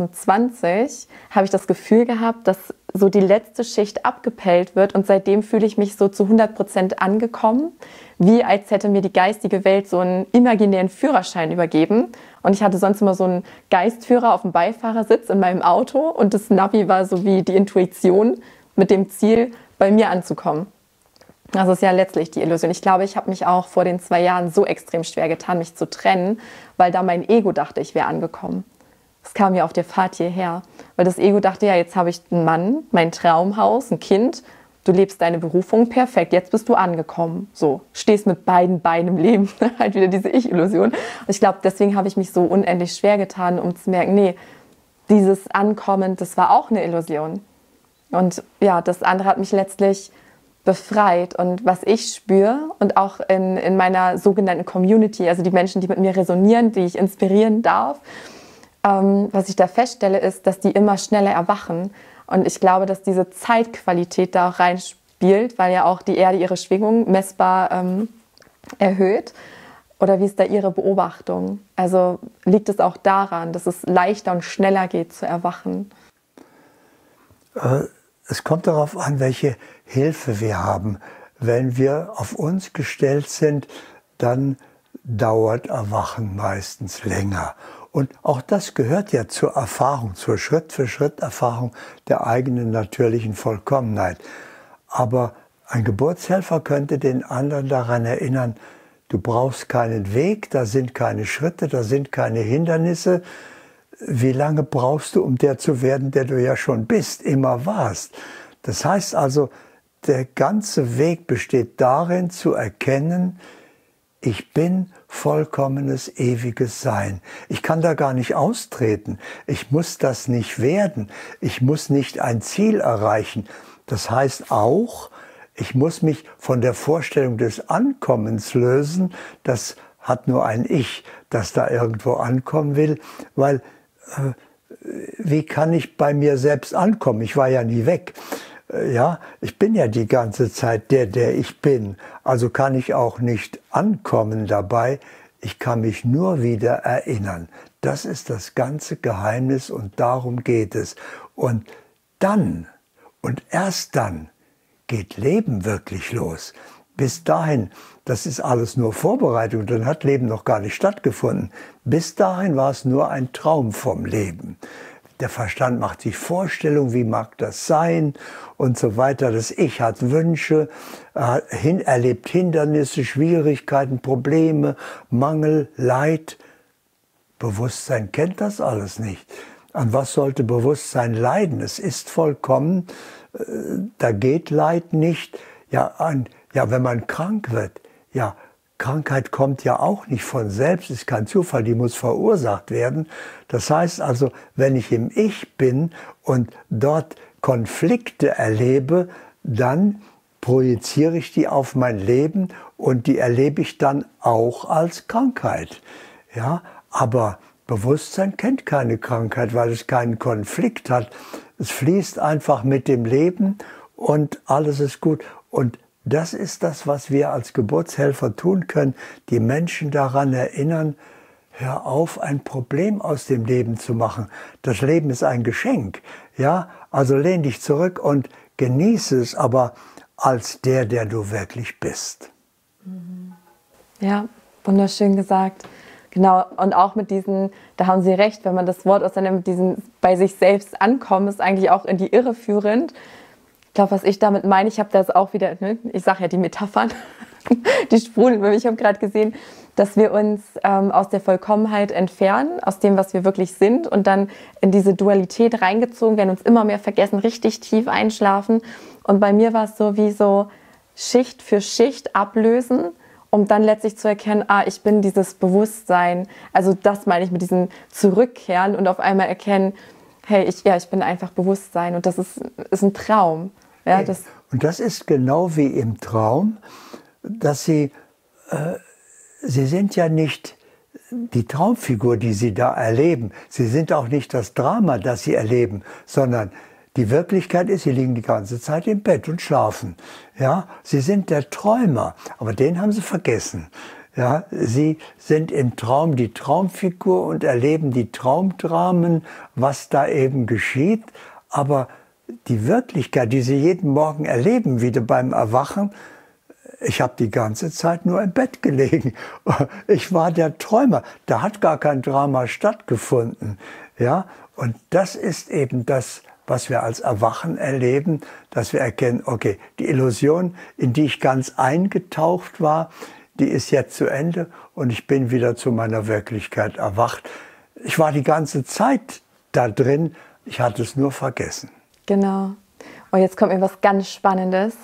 2020 habe ich das Gefühl gehabt, dass so die letzte Schicht abgepellt wird und seitdem fühle ich mich so zu 100% angekommen, wie als hätte mir die geistige Welt so einen imaginären Führerschein übergeben und ich hatte sonst immer so einen Geistführer auf dem Beifahrersitz in meinem Auto und das Navi war so wie die Intuition mit dem Ziel, bei mir anzukommen. Das ist ja letztlich die Illusion. Ich glaube, ich habe mich auch vor den 2 Jahren so extrem schwer getan, mich zu trennen, weil da mein Ego dachte, ich wäre angekommen. Das kam ja auf der Fahrt hierher. Weil das Ego dachte, ja, jetzt habe ich einen Mann, mein Traumhaus, ein Kind, du lebst deine Berufung, perfekt, jetzt bist du angekommen. So, stehst mit beiden Beinen im Leben. Halt wieder diese Ich-Illusion. Und ich glaube, deswegen habe ich mich so unendlich schwer getan, um zu merken, nee, dieses Ankommen, das war auch eine Illusion. Und ja, das andere hat mich letztlich befreit. Und was ich spüre und auch in meiner sogenannten Community, also die Menschen, die mit mir resonieren, die ich inspirieren darf, was ich da feststelle, ist, dass die immer schneller erwachen. Und ich glaube, dass diese Zeitqualität da auch reinspielt, weil ja auch die Erde ihre Schwingung messbar erhöht. Oder wie ist da Ihre Beobachtung? Also liegt es auch daran, dass es leichter und schneller geht zu erwachen? Es kommt darauf an, welche Hilfe wir haben. Wenn wir auf uns gestellt sind, dann dauert Erwachen meistens länger. Und auch das gehört ja zur Erfahrung, zur Schritt-für-Schritt-Erfahrung der eigenen natürlichen Vollkommenheit. Aber ein Geburtshelfer könnte den anderen daran erinnern, du brauchst keinen Weg, da sind keine Schritte, da sind keine Hindernisse. Wie lange brauchst du, um der zu werden, der du ja schon bist, immer warst? Das heißt also, der ganze Weg besteht darin zu erkennen, ich bin vollkommenes, ewiges Sein. Ich kann da gar nicht austreten. Ich muss das nicht werden. Ich muss nicht ein Ziel erreichen. Das heißt auch, ich muss mich von der Vorstellung des Ankommens lösen. Das hat nur ein Ich, das da irgendwo ankommen will, weil wie kann ich bei mir selbst ankommen? Ich war ja nie weg. Ja, ich bin ja die ganze Zeit der ich bin. Also kann ich auch nicht ankommen dabei. Ich kann mich nur wieder erinnern. Das ist das ganze Geheimnis und darum geht es. Und dann und erst dann geht Leben wirklich los. Bis dahin, das ist alles nur Vorbereitung, dann hat Leben noch gar nicht stattgefunden. Bis dahin war es nur ein Traum vom Leben. Der Verstand macht sich Vorstellungen, wie mag das sein und so weiter. Das Ich hat Wünsche, erlebt Hindernisse, Schwierigkeiten, Probleme, Mangel, Leid. Bewusstsein kennt das alles nicht. An was sollte Bewusstsein leiden? Es ist vollkommen, da geht Leid nicht. Ja, wenn man krank wird, ja, Krankheit kommt ja auch nicht von selbst, ist kein Zufall, die muss verursacht werden. Das heißt also, wenn ich im Ich bin und dort Konflikte erlebe, dann projiziere ich die auf mein Leben und die erlebe ich dann auch als Krankheit. Ja, aber Bewusstsein kennt keine Krankheit, weil es keinen Konflikt hat. Es fließt einfach mit dem Leben und alles ist gut. Und das ist das, was wir als Geburtshelfer tun können, die Menschen daran erinnern, hör auf, ein Problem aus dem Leben zu machen. Das Leben ist ein Geschenk. Ja, also lehn dich zurück und genieße es, aber als der du wirklich bist. Ja, wunderschön gesagt. Genau, und auch mit diesen, da haben Sie recht, wenn man das Wort auseinander mit diesen bei sich selbst ankommen, ist eigentlich auch in die Irre führend. Ich glaube, was ich damit meine, ich habe das auch wieder, ich sage ja die Metaphern, die sprudeln bei mir. Ich habe gerade gesehen, dass wir uns aus der Vollkommenheit entfernen, aus dem, was wir wirklich sind und dann in diese Dualität reingezogen werden, uns immer mehr vergessen, richtig tief einschlafen. Und bei mir war es so wie so Schicht für Schicht ablösen, um dann letztlich zu erkennen, ich bin dieses Bewusstsein. Also das meine ich mit diesem Zurückkehren und auf einmal erkennen, hey, ich bin einfach Bewusstsein und das ist ein Traum. Ja, und das ist genau wie im Traum, dass Sie sind ja nicht die Traumfigur, die Sie da erleben. Sie sind auch nicht das Drama, das Sie erleben, sondern die Wirklichkeit ist, Sie liegen die ganze Zeit im Bett und schlafen. Ja, Sie sind der Träumer, aber den haben Sie vergessen. Ja, Sie sind im Traum die Traumfigur und erleben die Traumdramen, was da eben geschieht. Aber die Wirklichkeit, die Sie jeden Morgen erleben, wieder beim Erwachen, ich habe die ganze Zeit nur im Bett gelegen. Ich war der Träumer. Da hat gar kein Drama stattgefunden. Ja, und das ist eben das, was wir als Erwachen erleben, dass wir erkennen, okay, die Illusion, in die ich ganz eingetaucht war, die ist jetzt zu Ende und ich bin wieder zu meiner Wirklichkeit erwacht. Ich war die ganze Zeit da drin, ich hatte es nur vergessen. Genau. Und jetzt kommt mir was ganz Spannendes,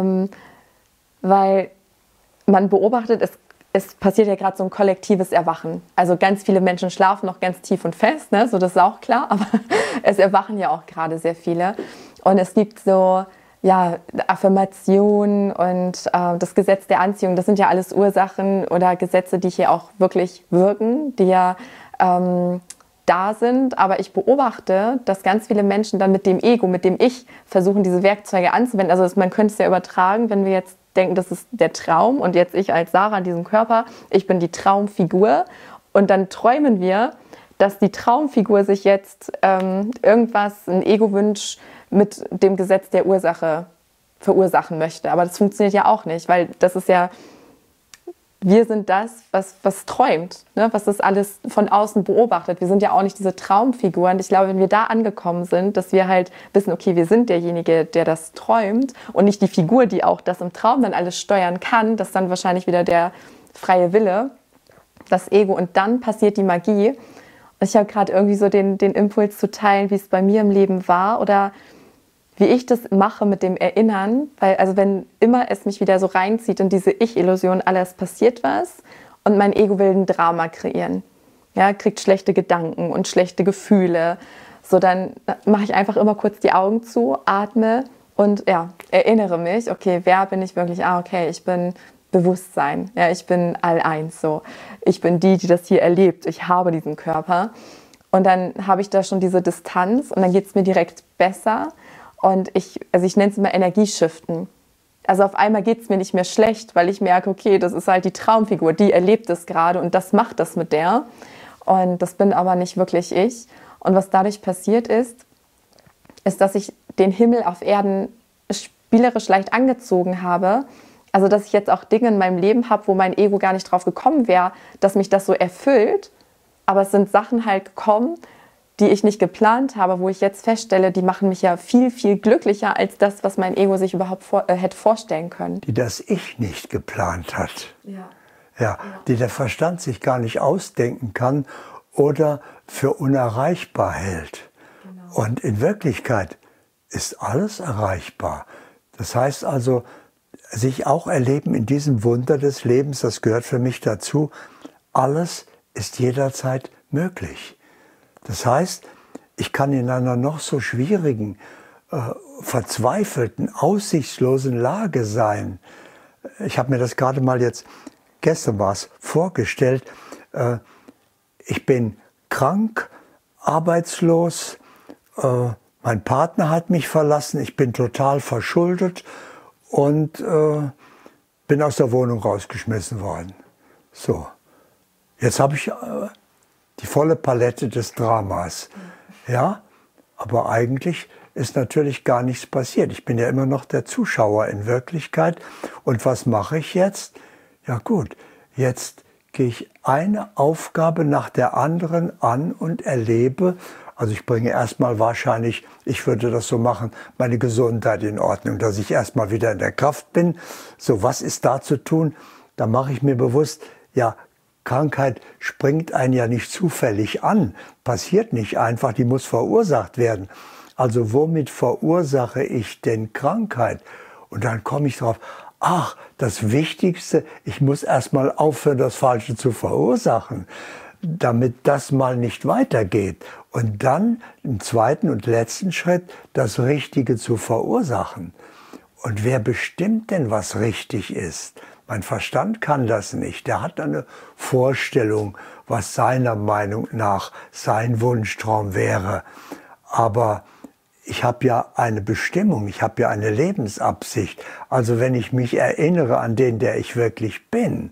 weil man beobachtet, es passiert ja gerade so ein kollektives Erwachen. Also ganz viele Menschen schlafen noch ganz tief und fest, ne? So, das ist auch klar, aber es erwachen ja auch gerade sehr viele. Und es gibt so Affirmationen und das Gesetz der Anziehung, das sind ja alles Ursachen oder Gesetze, die hier auch wirklich wirken, die ja da sind. Aber ich beobachte, dass ganz viele Menschen dann mit dem Ego, mit dem Ich versuchen, diese Werkzeuge anzuwenden. Also man könnte es ja übertragen, wenn wir jetzt denken, das ist der Traum und jetzt ich als Sarah in diesem Körper, ich bin die Traumfigur und dann träumen wir, dass die Traumfigur sich jetzt irgendwas, ein Ego-Wunsch mit dem Gesetz der Ursache verursachen möchte. Aber das funktioniert ja auch nicht, weil das ist ja wir sind das, was träumt, ne? Was das alles von außen beobachtet. Wir sind ja auch nicht diese Traumfiguren. Ich glaube, wenn wir da angekommen sind, dass wir halt wissen, okay, wir sind derjenige, der das träumt und nicht die Figur, die auch das im Traum dann alles steuern kann, das ist dann wahrscheinlich wieder der freie Wille, das Ego. Und dann passiert die Magie. Und ich habe gerade irgendwie so den Impuls zu teilen, wie es bei mir im Leben war oder wie ich das mache mit dem Erinnern, weil also wenn immer es mich wieder so reinzieht in diese Ich-Illusion, alles passiert was und mein Ego will ein Drama kreieren, ja, kriegt schlechte Gedanken und schlechte Gefühle, so dann mache ich einfach immer kurz die Augen zu, atme und ja, erinnere mich, okay, wer bin ich wirklich? Okay, ich bin Bewusstsein, ja, ich bin All-Eins, so, ich bin die das hier erlebt, ich habe diesen Körper und dann habe ich da schon diese Distanz und dann geht es mir direkt besser. Und ich nenne es immer Energieschiften. Also auf einmal geht es mir nicht mehr schlecht, weil ich merke, okay, das ist halt die Traumfigur, die erlebt es gerade und das macht das mit der. Und das bin aber nicht wirklich ich. Und was dadurch passiert ist, dass ich den Himmel auf Erden spielerisch leicht angezogen habe. Also dass ich jetzt auch Dinge in meinem Leben habe, wo mein Ego gar nicht drauf gekommen wäre, dass mich das so erfüllt. Aber es sind Sachen halt gekommen, die ich nicht geplant habe, wo ich jetzt feststelle, die machen mich ja viel, viel glücklicher als das, was mein Ego sich überhaupt hätte vorstellen können. Die das Ich nicht geplant hat. Ja. Ja, die der Verstand sich gar nicht ausdenken kann oder für unerreichbar hält. Genau. Und in Wirklichkeit ist alles erreichbar. Das heißt also, sich auch erleben in diesem Wunder des Lebens, das gehört für mich dazu, alles ist jederzeit möglich. Das heißt, ich kann in einer noch so schwierigen, verzweifelten, aussichtslosen Lage sein. Ich habe mir das gerade mal jetzt, gestern war es, vorgestellt. Ich bin krank, arbeitslos, mein Partner hat mich verlassen, ich bin total verschuldet und bin aus der Wohnung rausgeschmissen worden. So, jetzt habe ich die volle Palette des Dramas. Ja, aber eigentlich ist natürlich gar nichts passiert. Ich bin ja immer noch der Zuschauer in Wirklichkeit. Und was mache ich jetzt? Ja gut, jetzt gehe ich eine Aufgabe nach der anderen an und erlebe, also ich bringe erstmal wahrscheinlich, ich würde das so machen, meine Gesundheit in Ordnung, dass ich erstmal wieder in der Kraft bin. So, was ist da zu tun? Da mache ich mir bewusst, ja, Krankheit springt einen ja nicht zufällig an, passiert nicht einfach, die muss verursacht werden. Also womit verursache ich denn Krankheit? Und dann komme ich drauf, ach, das Wichtigste, ich muss erstmal aufhören, das Falsche zu verursachen, damit das mal nicht weitergeht. Und dann im zweiten und letzten Schritt das Richtige zu verursachen. Und wer bestimmt denn, was richtig ist? Mein Verstand kann das nicht. Der hat eine Vorstellung, was seiner Meinung nach sein Wunschtraum wäre. Aber ich habe ja eine Bestimmung, ich habe ja eine Lebensabsicht. Also wenn ich mich erinnere an den, der ich wirklich bin,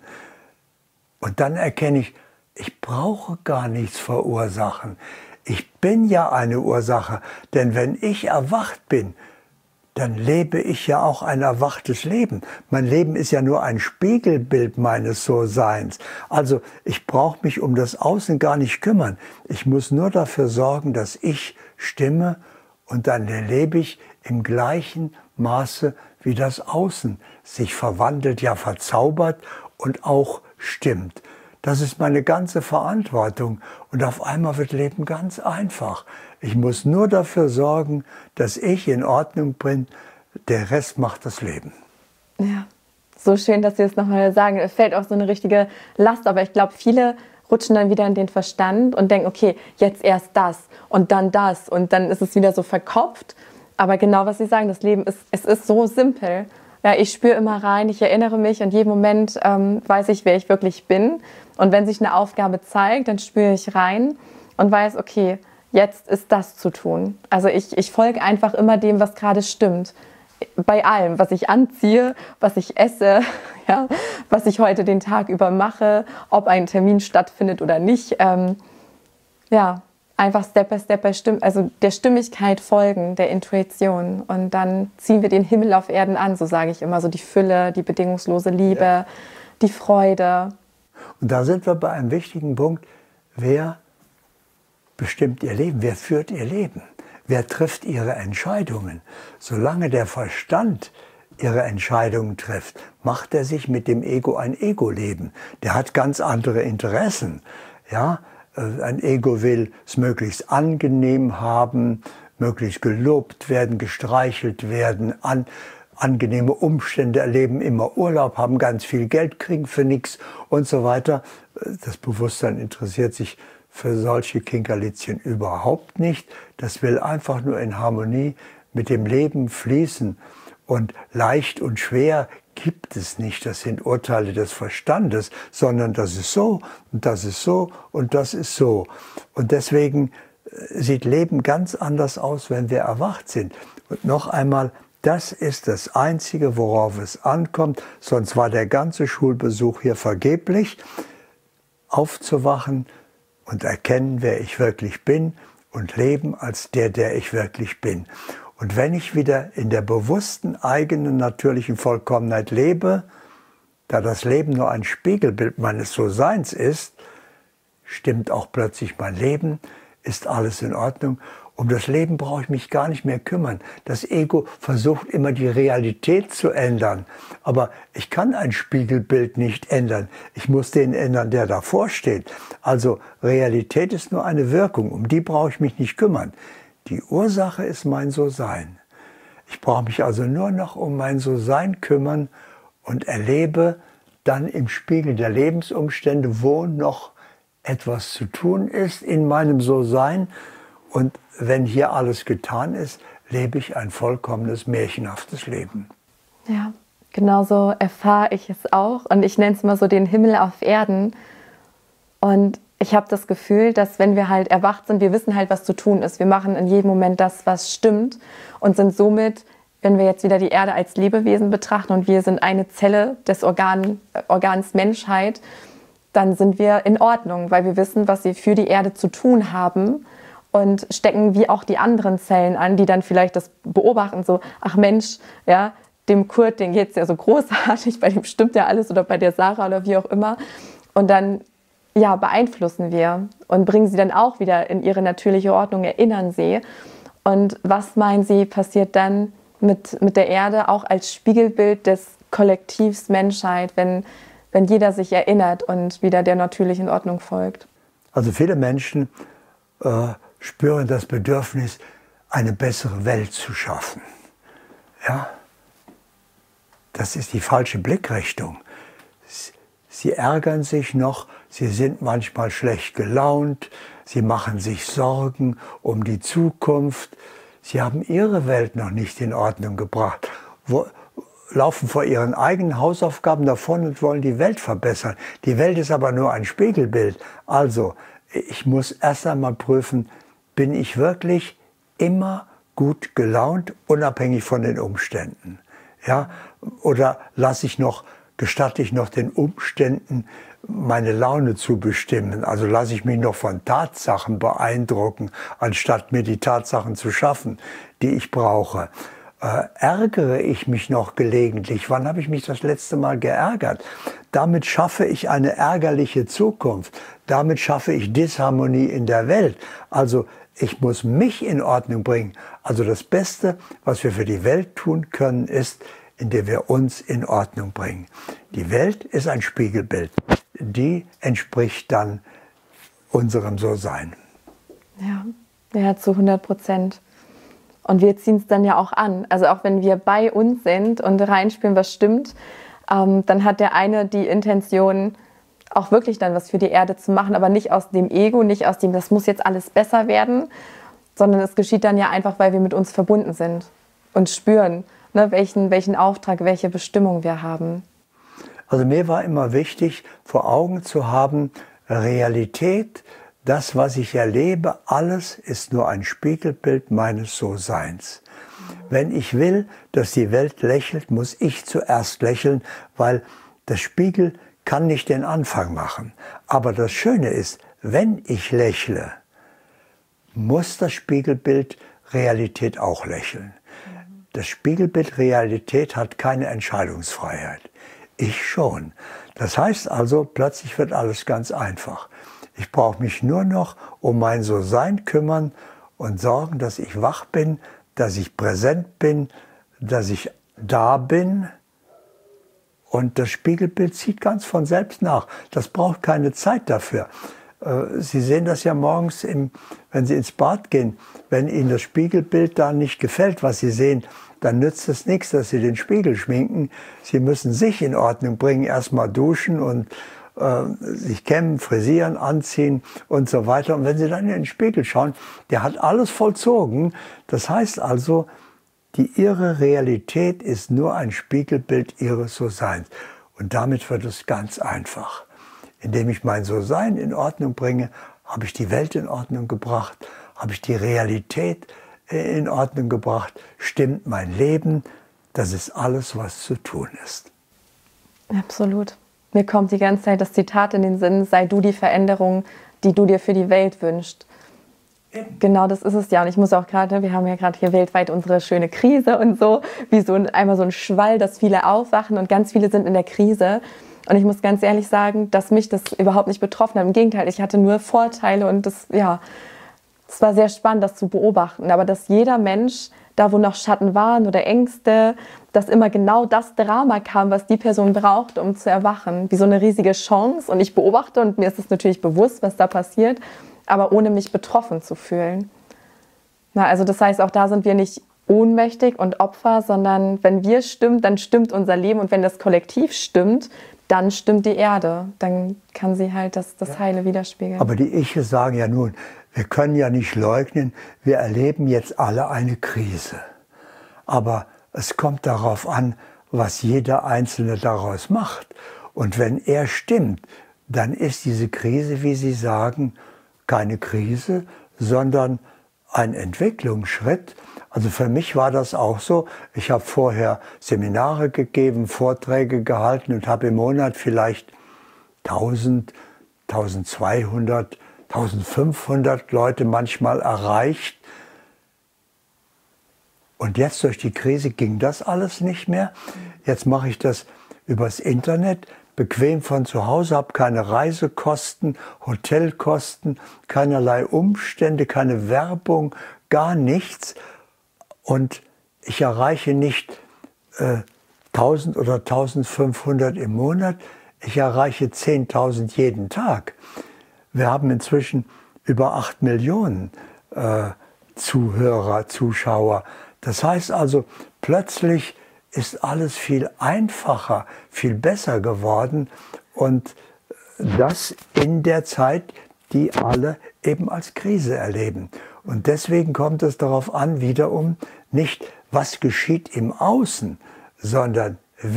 und dann erkenne ich, ich brauche gar nichts verursachen. Ich bin ja eine Ursache, denn wenn ich erwacht bin, dann lebe ich ja auch ein erwachtes Leben. Mein Leben ist ja nur ein Spiegelbild meines So-Seins. Also ich brauche mich um das Außen gar nicht kümmern. Ich muss nur dafür sorgen, dass ich stimme und dann lebe ich im gleichen Maße wie das Außen sich verwandelt, ja verzaubert und auch stimmt. Das ist meine ganze Verantwortung und auf einmal wird Leben ganz einfach. Ich muss nur dafür sorgen, dass ich in Ordnung bin. Der Rest macht das Leben. Ja, so schön, dass Sie es nochmal sagen. Es fällt auch so eine richtige Last, aber ich glaube, viele rutschen dann wieder in den Verstand und denken, okay, jetzt erst das und dann das und dann ist es wieder so verkopft. Aber genau, was Sie sagen, das Leben ist so simpel. Ja, ich spüre immer rein, ich erinnere mich und jeden Moment weiß ich, wer ich wirklich bin. Und wenn sich eine Aufgabe zeigt, dann spüre ich rein und weiß, okay, jetzt ist das zu tun. Also ich folge einfach immer dem, was gerade stimmt. Bei allem, was ich anziehe, was ich esse, ja, was ich heute den Tag über mache, ob ein Termin stattfindet oder nicht. Ja, einfach Step by Step also der Stimmigkeit folgen, der Intuition. Und dann ziehen wir den Himmel auf Erden an, so sage ich immer. So die Fülle, die bedingungslose Liebe, die Freude. Und da sind wir bei einem wichtigen Punkt. Wer bestimmt ihr Leben? Wer führt ihr Leben? Wer trifft ihre Entscheidungen? Solange der Verstand ihre Entscheidungen trifft, macht er sich mit dem Ego ein Ego-Leben. Der hat ganz andere Interessen. Ja? Ein Ego will es möglichst angenehm haben, möglichst gelobt werden, gestreichelt werden, angenehme Umstände erleben, immer Urlaub haben, ganz viel Geld kriegen für nichts und so weiter. Das Bewusstsein interessiert sich für solche Kinkerlitzchen überhaupt nicht. Das will einfach nur in Harmonie mit dem Leben fließen. Und leicht und schwer gibt es nicht. Das sind Urteile des Verstandes, sondern das ist so und das ist so und das ist so. Und deswegen sieht Leben ganz anders aus, wenn wir erwacht sind. Und noch einmal, das ist das Einzige, worauf es ankommt. Sonst war der ganze Schulbesuch hier vergeblich. Aufzuwachen und erkennen, wer ich wirklich bin und leben als der ich wirklich bin. Und wenn ich wieder in der bewussten, eigenen, natürlichen Vollkommenheit lebe, da das Leben nur ein Spiegelbild meines So-Seins ist, stimmt auch plötzlich mein Leben, ist alles in Ordnung. Um das Leben brauche ich mich gar nicht mehr kümmern. Das Ego versucht immer die Realität zu ändern. Aber ich kann ein Spiegelbild nicht ändern. Ich muss den ändern, der davor steht. Also Realität ist nur eine Wirkung. Um die brauche ich mich nicht kümmern. Die Ursache ist mein So-Sein. Ich brauche mich also nur noch um mein So-Sein kümmern und erlebe dann im Spiegel der Lebensumstände, wo noch etwas zu tun ist in meinem So-Sein. Und wenn hier alles getan ist, lebe ich ein vollkommenes, märchenhaftes Leben. Ja, genauso erfahre ich es auch. Und ich nenne es mal so den Himmel auf Erden. Und ich habe das Gefühl, dass wenn wir halt erwacht sind, wir wissen halt, was zu tun ist. Wir machen in jedem Moment das, was stimmt und sind somit, wenn wir jetzt wieder die Erde als Lebewesen betrachten und wir sind eine Zelle des Organs Menschheit, dann sind wir in Ordnung, weil wir wissen, was wir für die Erde zu tun haben und stecken wie auch die anderen Zellen an, die dann vielleicht das beobachten, so, ach Mensch, ja, dem Kurt, den geht's ja so großartig, bei dem stimmt ja alles oder bei der Sarah oder wie auch immer. Und dann ja, beeinflussen wir und bringen sie dann auch wieder in ihre natürliche Ordnung, erinnern sie. Und was meinen Sie, passiert dann mit der Erde auch als Spiegelbild des Kollektivs Menschheit, wenn jeder sich erinnert und wieder der natürlichen Ordnung folgt? Also viele Menschen spüren das Bedürfnis, eine bessere Welt zu schaffen. Ja? Das ist die falsche Blickrichtung. Sie ärgern sich noch, sie sind manchmal schlecht gelaunt, sie machen sich Sorgen um die Zukunft. Sie haben ihre Welt noch nicht in Ordnung gebracht, laufen vor ihren eigenen Hausaufgaben davon und wollen die Welt verbessern. Die Welt ist aber nur ein Spiegelbild. Also, ich muss erst einmal prüfen, bin ich wirklich immer gut gelaunt, unabhängig von den Umständen? Ja? Oder gestatte ich noch den Umständen, meine Laune zu bestimmen? Also lasse ich mich noch von Tatsachen beeindrucken, anstatt mir die Tatsachen zu schaffen, die ich brauche. Ärgere ich mich noch gelegentlich? Wann habe ich mich das letzte Mal geärgert? Damit schaffe ich eine ärgerliche Zukunft. Damit schaffe ich Disharmonie in der Welt. Also ich muss mich in Ordnung bringen. Also das Beste, was wir für die Welt tun können, ist, indem wir uns in Ordnung bringen. Die Welt ist ein Spiegelbild. Die entspricht dann unserem So-Sein. Ja, zu 100%. Und wir ziehen es dann ja auch an. Also auch wenn wir bei uns sind und reinspüren, was stimmt, dann hat der eine die Intention, auch wirklich dann was für die Erde zu machen, aber nicht aus dem Ego, nicht aus dem, das muss jetzt alles besser werden, sondern es geschieht dann ja einfach, weil wir mit uns verbunden sind und spüren, ne, welchen Auftrag, welche Bestimmung wir haben. Also mir war immer wichtig, vor Augen zu haben, Realität, das, was ich erlebe, alles ist nur ein Spiegelbild meines So-Seins. Wenn ich will, dass die Welt lächelt, muss ich zuerst lächeln, weil der Spiegel kann nicht den Anfang machen. Aber das Schöne ist, wenn ich lächle, muss das Spiegelbild Realität auch lächeln. Das Spiegelbild Realität hat keine Entscheidungsfreiheit. Ich schon. Das heißt also, plötzlich wird alles ganz einfach. Ich brauche mich nur noch um mein So-Sein kümmern und sorgen, dass ich wach bin, dass ich präsent bin, dass ich da bin. Und das Spiegelbild zieht ganz von selbst nach. Das braucht keine Zeit dafür. Sie sehen das ja morgens, wenn Sie ins Bad gehen. Wenn Ihnen das Spiegelbild da nicht gefällt, was Sie sehen, dann nützt es nichts, dass Sie den Spiegel schminken. Sie müssen sich in Ordnung bringen, erstmal duschen und sich kämmen, frisieren, anziehen und so weiter. Und wenn Sie dann in den Spiegel schauen, der hat alles vollzogen. Das heißt also, Ihre Realität ist nur ein Spiegelbild Ihres So-Seins. Und damit wird es ganz einfach. Indem ich mein So-Sein in Ordnung bringe, habe ich die Welt in Ordnung gebracht, habe ich die Realität in Ordnung gebracht, stimmt mein Leben. Das ist alles, was zu tun ist. Absolut. Mir kommt die ganze Zeit das Zitat in den Sinn: sei du die Veränderung, die du dir für die Welt wünschst. Genau, das ist es ja. Und ich muss auch gerade, wir haben ja gerade hier weltweit unsere schöne Krise und so, wie einmal so ein Schwall, dass viele aufwachen und ganz viele sind in der Krise. Und ich muss ganz ehrlich sagen, dass mich das überhaupt nicht betroffen hat. Im Gegenteil, ich hatte nur Vorteile und es war sehr spannend, das zu beobachten. Aber dass jeder Mensch, da wo noch Schatten waren oder Ängste, dass immer genau das Drama kam, was die Person braucht, um zu erwachen. Wie so eine riesige Chance. Und ich beobachte und mir ist es natürlich bewusst, was da passiert, aber ohne mich betroffen zu fühlen. Also das heißt, auch da sind wir nicht ohnmächtig und Opfer, sondern wenn wir stimmen, dann stimmt unser Leben. Und wenn das Kollektiv stimmt, dann stimmt die Erde. Dann kann sie halt das Heile widerspiegeln. Aber die Iche sagen ja nun, wir können ja nicht leugnen, wir erleben jetzt alle eine Krise. Aber es kommt darauf an, was jeder Einzelne daraus macht. Und wenn er stimmt, dann ist diese Krise, wie Sie sagen, keine Krise, sondern ein Entwicklungsschritt. Also für mich war das auch so. Ich habe vorher Seminare gegeben, Vorträge gehalten und habe im Monat vielleicht 1000, 1200, 1500 Leute manchmal erreicht. Und jetzt durch die Krise ging das alles nicht mehr. Jetzt mache ich das übers Internet, bequem von zu Hause, habe keine Reisekosten, Hotelkosten, keinerlei Umstände, keine Werbung, gar nichts. Und ich erreiche nicht 1000 oder 1500 im Monat, ich erreiche 10.000 jeden Tag. Wir haben inzwischen über 8 Millionen Zuhörer, Zuschauer. Das heißt also, plötzlich ist alles viel einfacher, viel besser geworden und das in der Zeit, die alle eben als Krise erleben. Und deswegen kommt es darauf an, wiederum nicht, was geschieht im Außen, sondern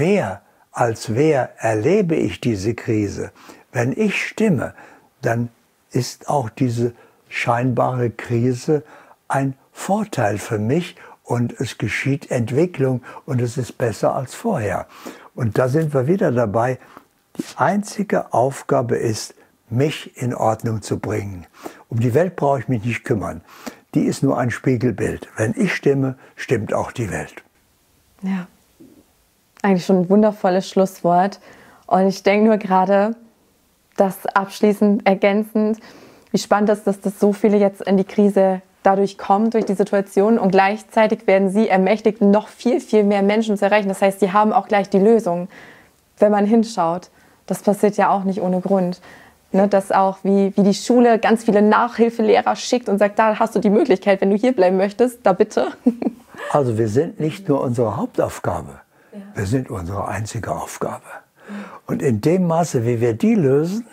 als wer erlebe ich diese Krise. Wenn ich stimme, dann ist auch diese scheinbare Krise ein Vorteil für mich und es geschieht Entwicklung und es ist besser als vorher. Und da sind wir wieder dabei. Die einzige Aufgabe ist, mich in Ordnung zu bringen. Um die Welt brauche ich mich nicht kümmern. Die ist nur ein Spiegelbild. Wenn ich stimme, stimmt auch die Welt. Ja, eigentlich schon ein wundervolles Schlusswort. Und ich denke nur gerade, das abschließend, ergänzend, wie spannend ist, dass das so viele jetzt in die Krise dadurch kommt, durch die Situation. Und gleichzeitig werden sie ermächtigt, noch viel, viel mehr Menschen zu erreichen. Das heißt, sie haben auch gleich die Lösung, wenn man hinschaut. Das passiert ja auch nicht ohne Grund. Ne, dass auch wie die Schule ganz viele Nachhilfelehrer schickt und sagt, da hast du die Möglichkeit, wenn du hier bleiben möchtest, da bitte. Also wir sind nicht nur unsere Hauptaufgabe, wir sind unsere einzige Aufgabe. Und in dem Maße, wie wir die lösen,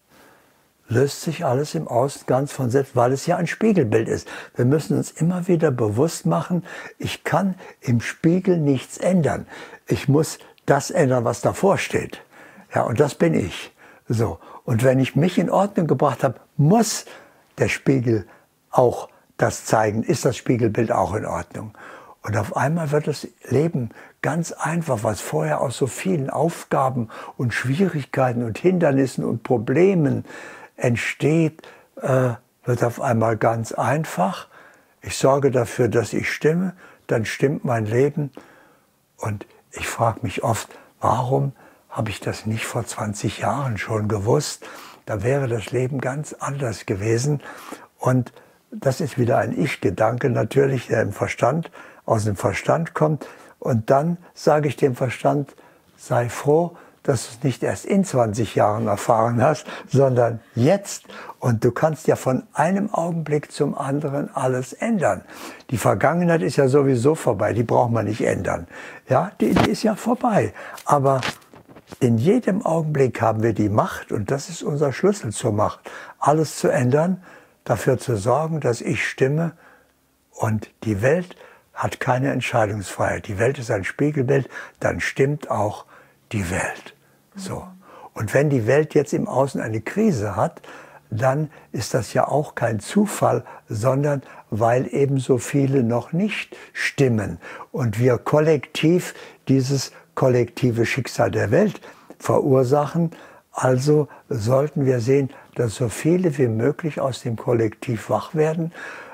löst sich alles im Außen ganz von selbst, weil es ja ein Spiegelbild ist. Wir müssen uns immer wieder bewusst machen, ich kann im Spiegel nichts ändern. Ich muss das ändern, was davor steht. Ja, und das bin ich. So. Und wenn ich mich in Ordnung gebracht habe, muss der Spiegel auch das zeigen, ist das Spiegelbild auch in Ordnung. Und auf einmal wird das Leben ganz einfach, was vorher aus so vielen Aufgaben und Schwierigkeiten und Hindernissen und Problemen entsteht, wird auf einmal ganz einfach. Ich sorge dafür, dass ich stimme, dann stimmt mein Leben. Und ich frage mich oft, warum habe ich das nicht vor 20 Jahren schon gewusst, da wäre das Leben ganz anders gewesen. Und das ist wieder ein Ich-Gedanke natürlich, der aus dem Verstand kommt. Und dann sage ich dem Verstand, sei froh, dass du es nicht erst in 20 Jahren erfahren hast, sondern jetzt. Und du kannst ja von einem Augenblick zum anderen alles ändern. Die Vergangenheit ist ja sowieso vorbei, die braucht man nicht ändern. Ja, die ist ja vorbei. Aber in jedem Augenblick haben wir die Macht, und das ist unser Schlüssel zur Macht, alles zu ändern, dafür zu sorgen, dass ich stimme. Und die Welt hat keine Entscheidungsfreiheit. Die Welt ist ein Spiegelbild, dann stimmt auch die Welt. So. Und wenn die Welt jetzt im Außen eine Krise hat, dann ist das ja auch kein Zufall, sondern weil eben so viele noch nicht stimmen und wir kollektiv dieses kollektive Schicksal der Welt verursachen. Also sollten wir sehen, dass so viele wie möglich aus dem Kollektiv wach werden,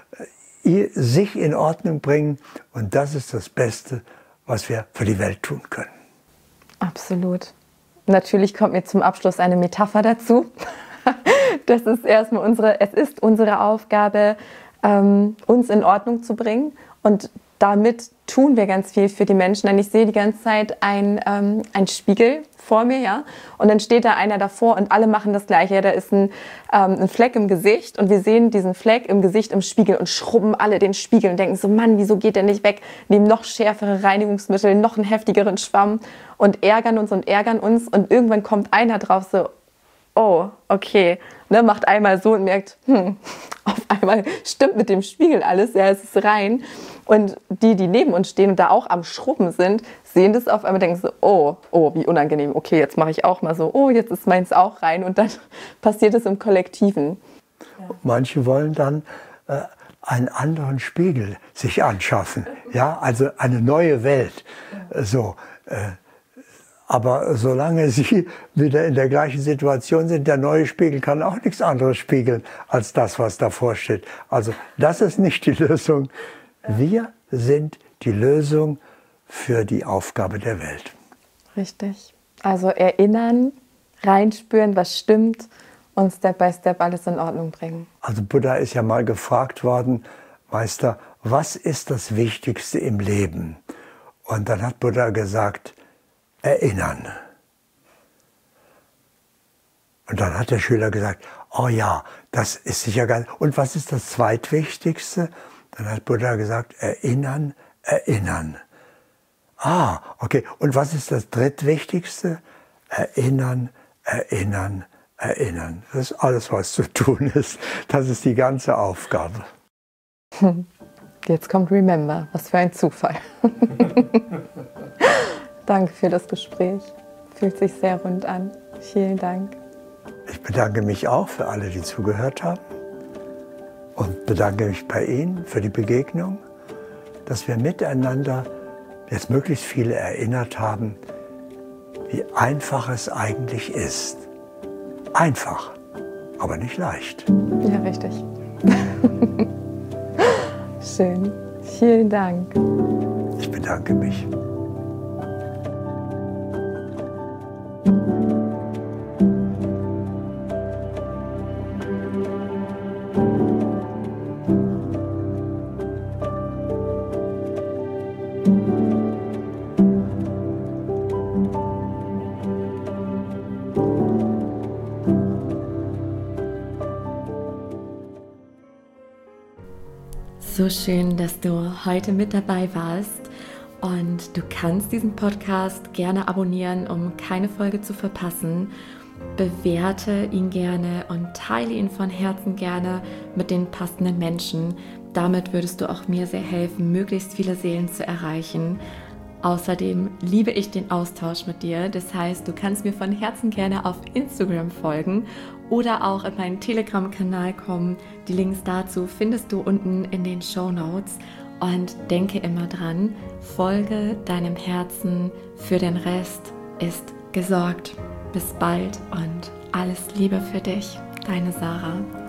sich in Ordnung bringen, und das ist das Beste, was wir für die Welt tun können. Absolut. Natürlich kommt mir zum Abschluss eine Metapher dazu. Das ist erstmal unsere Aufgabe, uns in Ordnung zu bringen, und damit tun wir ganz viel für die Menschen. Denn ich sehe die ganze Zeit ein Spiegel vor mir, ja, und dann steht da einer davor und alle machen das Gleiche. Ja, da ist ein Fleck im Gesicht und wir sehen diesen Fleck im Gesicht im Spiegel und schrubben alle den Spiegel und denken so, Mann, wieso geht der nicht weg? Nehmen noch schärfere Reinigungsmittel, noch einen heftigeren Schwamm und ärgern uns und und irgendwann kommt einer drauf so, oh, okay, ne, macht einmal so und merkt, auf einmal stimmt mit dem Spiegel alles, ja, es ist rein. Und die neben uns stehen und da auch am Schrubben sind, sehen das auf einmal, denken so, oh, wie unangenehm, okay, jetzt mache ich auch mal so, oh, jetzt ist meins auch rein, und dann passiert es im Kollektiven. Ja. Manche wollen dann einen anderen Spiegel sich anschaffen, ja, also eine neue Welt, so. Aber solange sie wieder in der gleichen Situation sind, der neue Spiegel kann auch nichts anderes spiegeln als das, was davor steht. Also das ist nicht die Lösung. Wir sind die Lösung für die Aufgabe der Welt. Richtig. Also erinnern, reinspüren, was stimmt, und Step by Step alles in Ordnung bringen. Also Buddha ist ja mal gefragt worden, Meister, was ist das Wichtigste im Leben? Und dann hat Buddha gesagt, erinnern. Und dann hat der Schüler gesagt, oh ja, das ist sicher ganz. Und was ist das Zweitwichtigste? Dann hat Buddha gesagt, erinnern, erinnern. Ah, okay. Und was ist das Drittwichtigste? Erinnern, erinnern, erinnern. Das ist alles, was zu tun ist. Das ist die ganze Aufgabe. Jetzt kommt Remember. Was für ein Zufall. Danke für das Gespräch. Fühlt sich sehr rund an. Vielen Dank. Ich bedanke mich auch für alle, die zugehört haben. Und bedanke mich bei Ihnen für die Begegnung, dass wir miteinander jetzt möglichst viele erinnert haben, wie einfach es eigentlich ist. Einfach, aber nicht leicht. Ja, richtig. Schön. Vielen Dank. Ich bedanke mich. So schön, dass du heute mit dabei warst, und du kannst diesen Podcast gerne abonnieren, um keine Folge zu verpassen. Bewerte ihn gerne und teile ihn von Herzen gerne mit den passenden Menschen. Damit würdest du auch mir sehr helfen, möglichst viele Seelen zu erreichen. Außerdem liebe ich den Austausch mit dir. Das heißt, du kannst mir von Herzen gerne auf Instagram folgen oder auch in meinen Telegram-Kanal kommen. Die Links dazu findest du unten in den Shownotes. Und denke immer dran, folge deinem Herzen, für den Rest ist gesorgt. Bis bald und alles Liebe für dich, deine Sarah.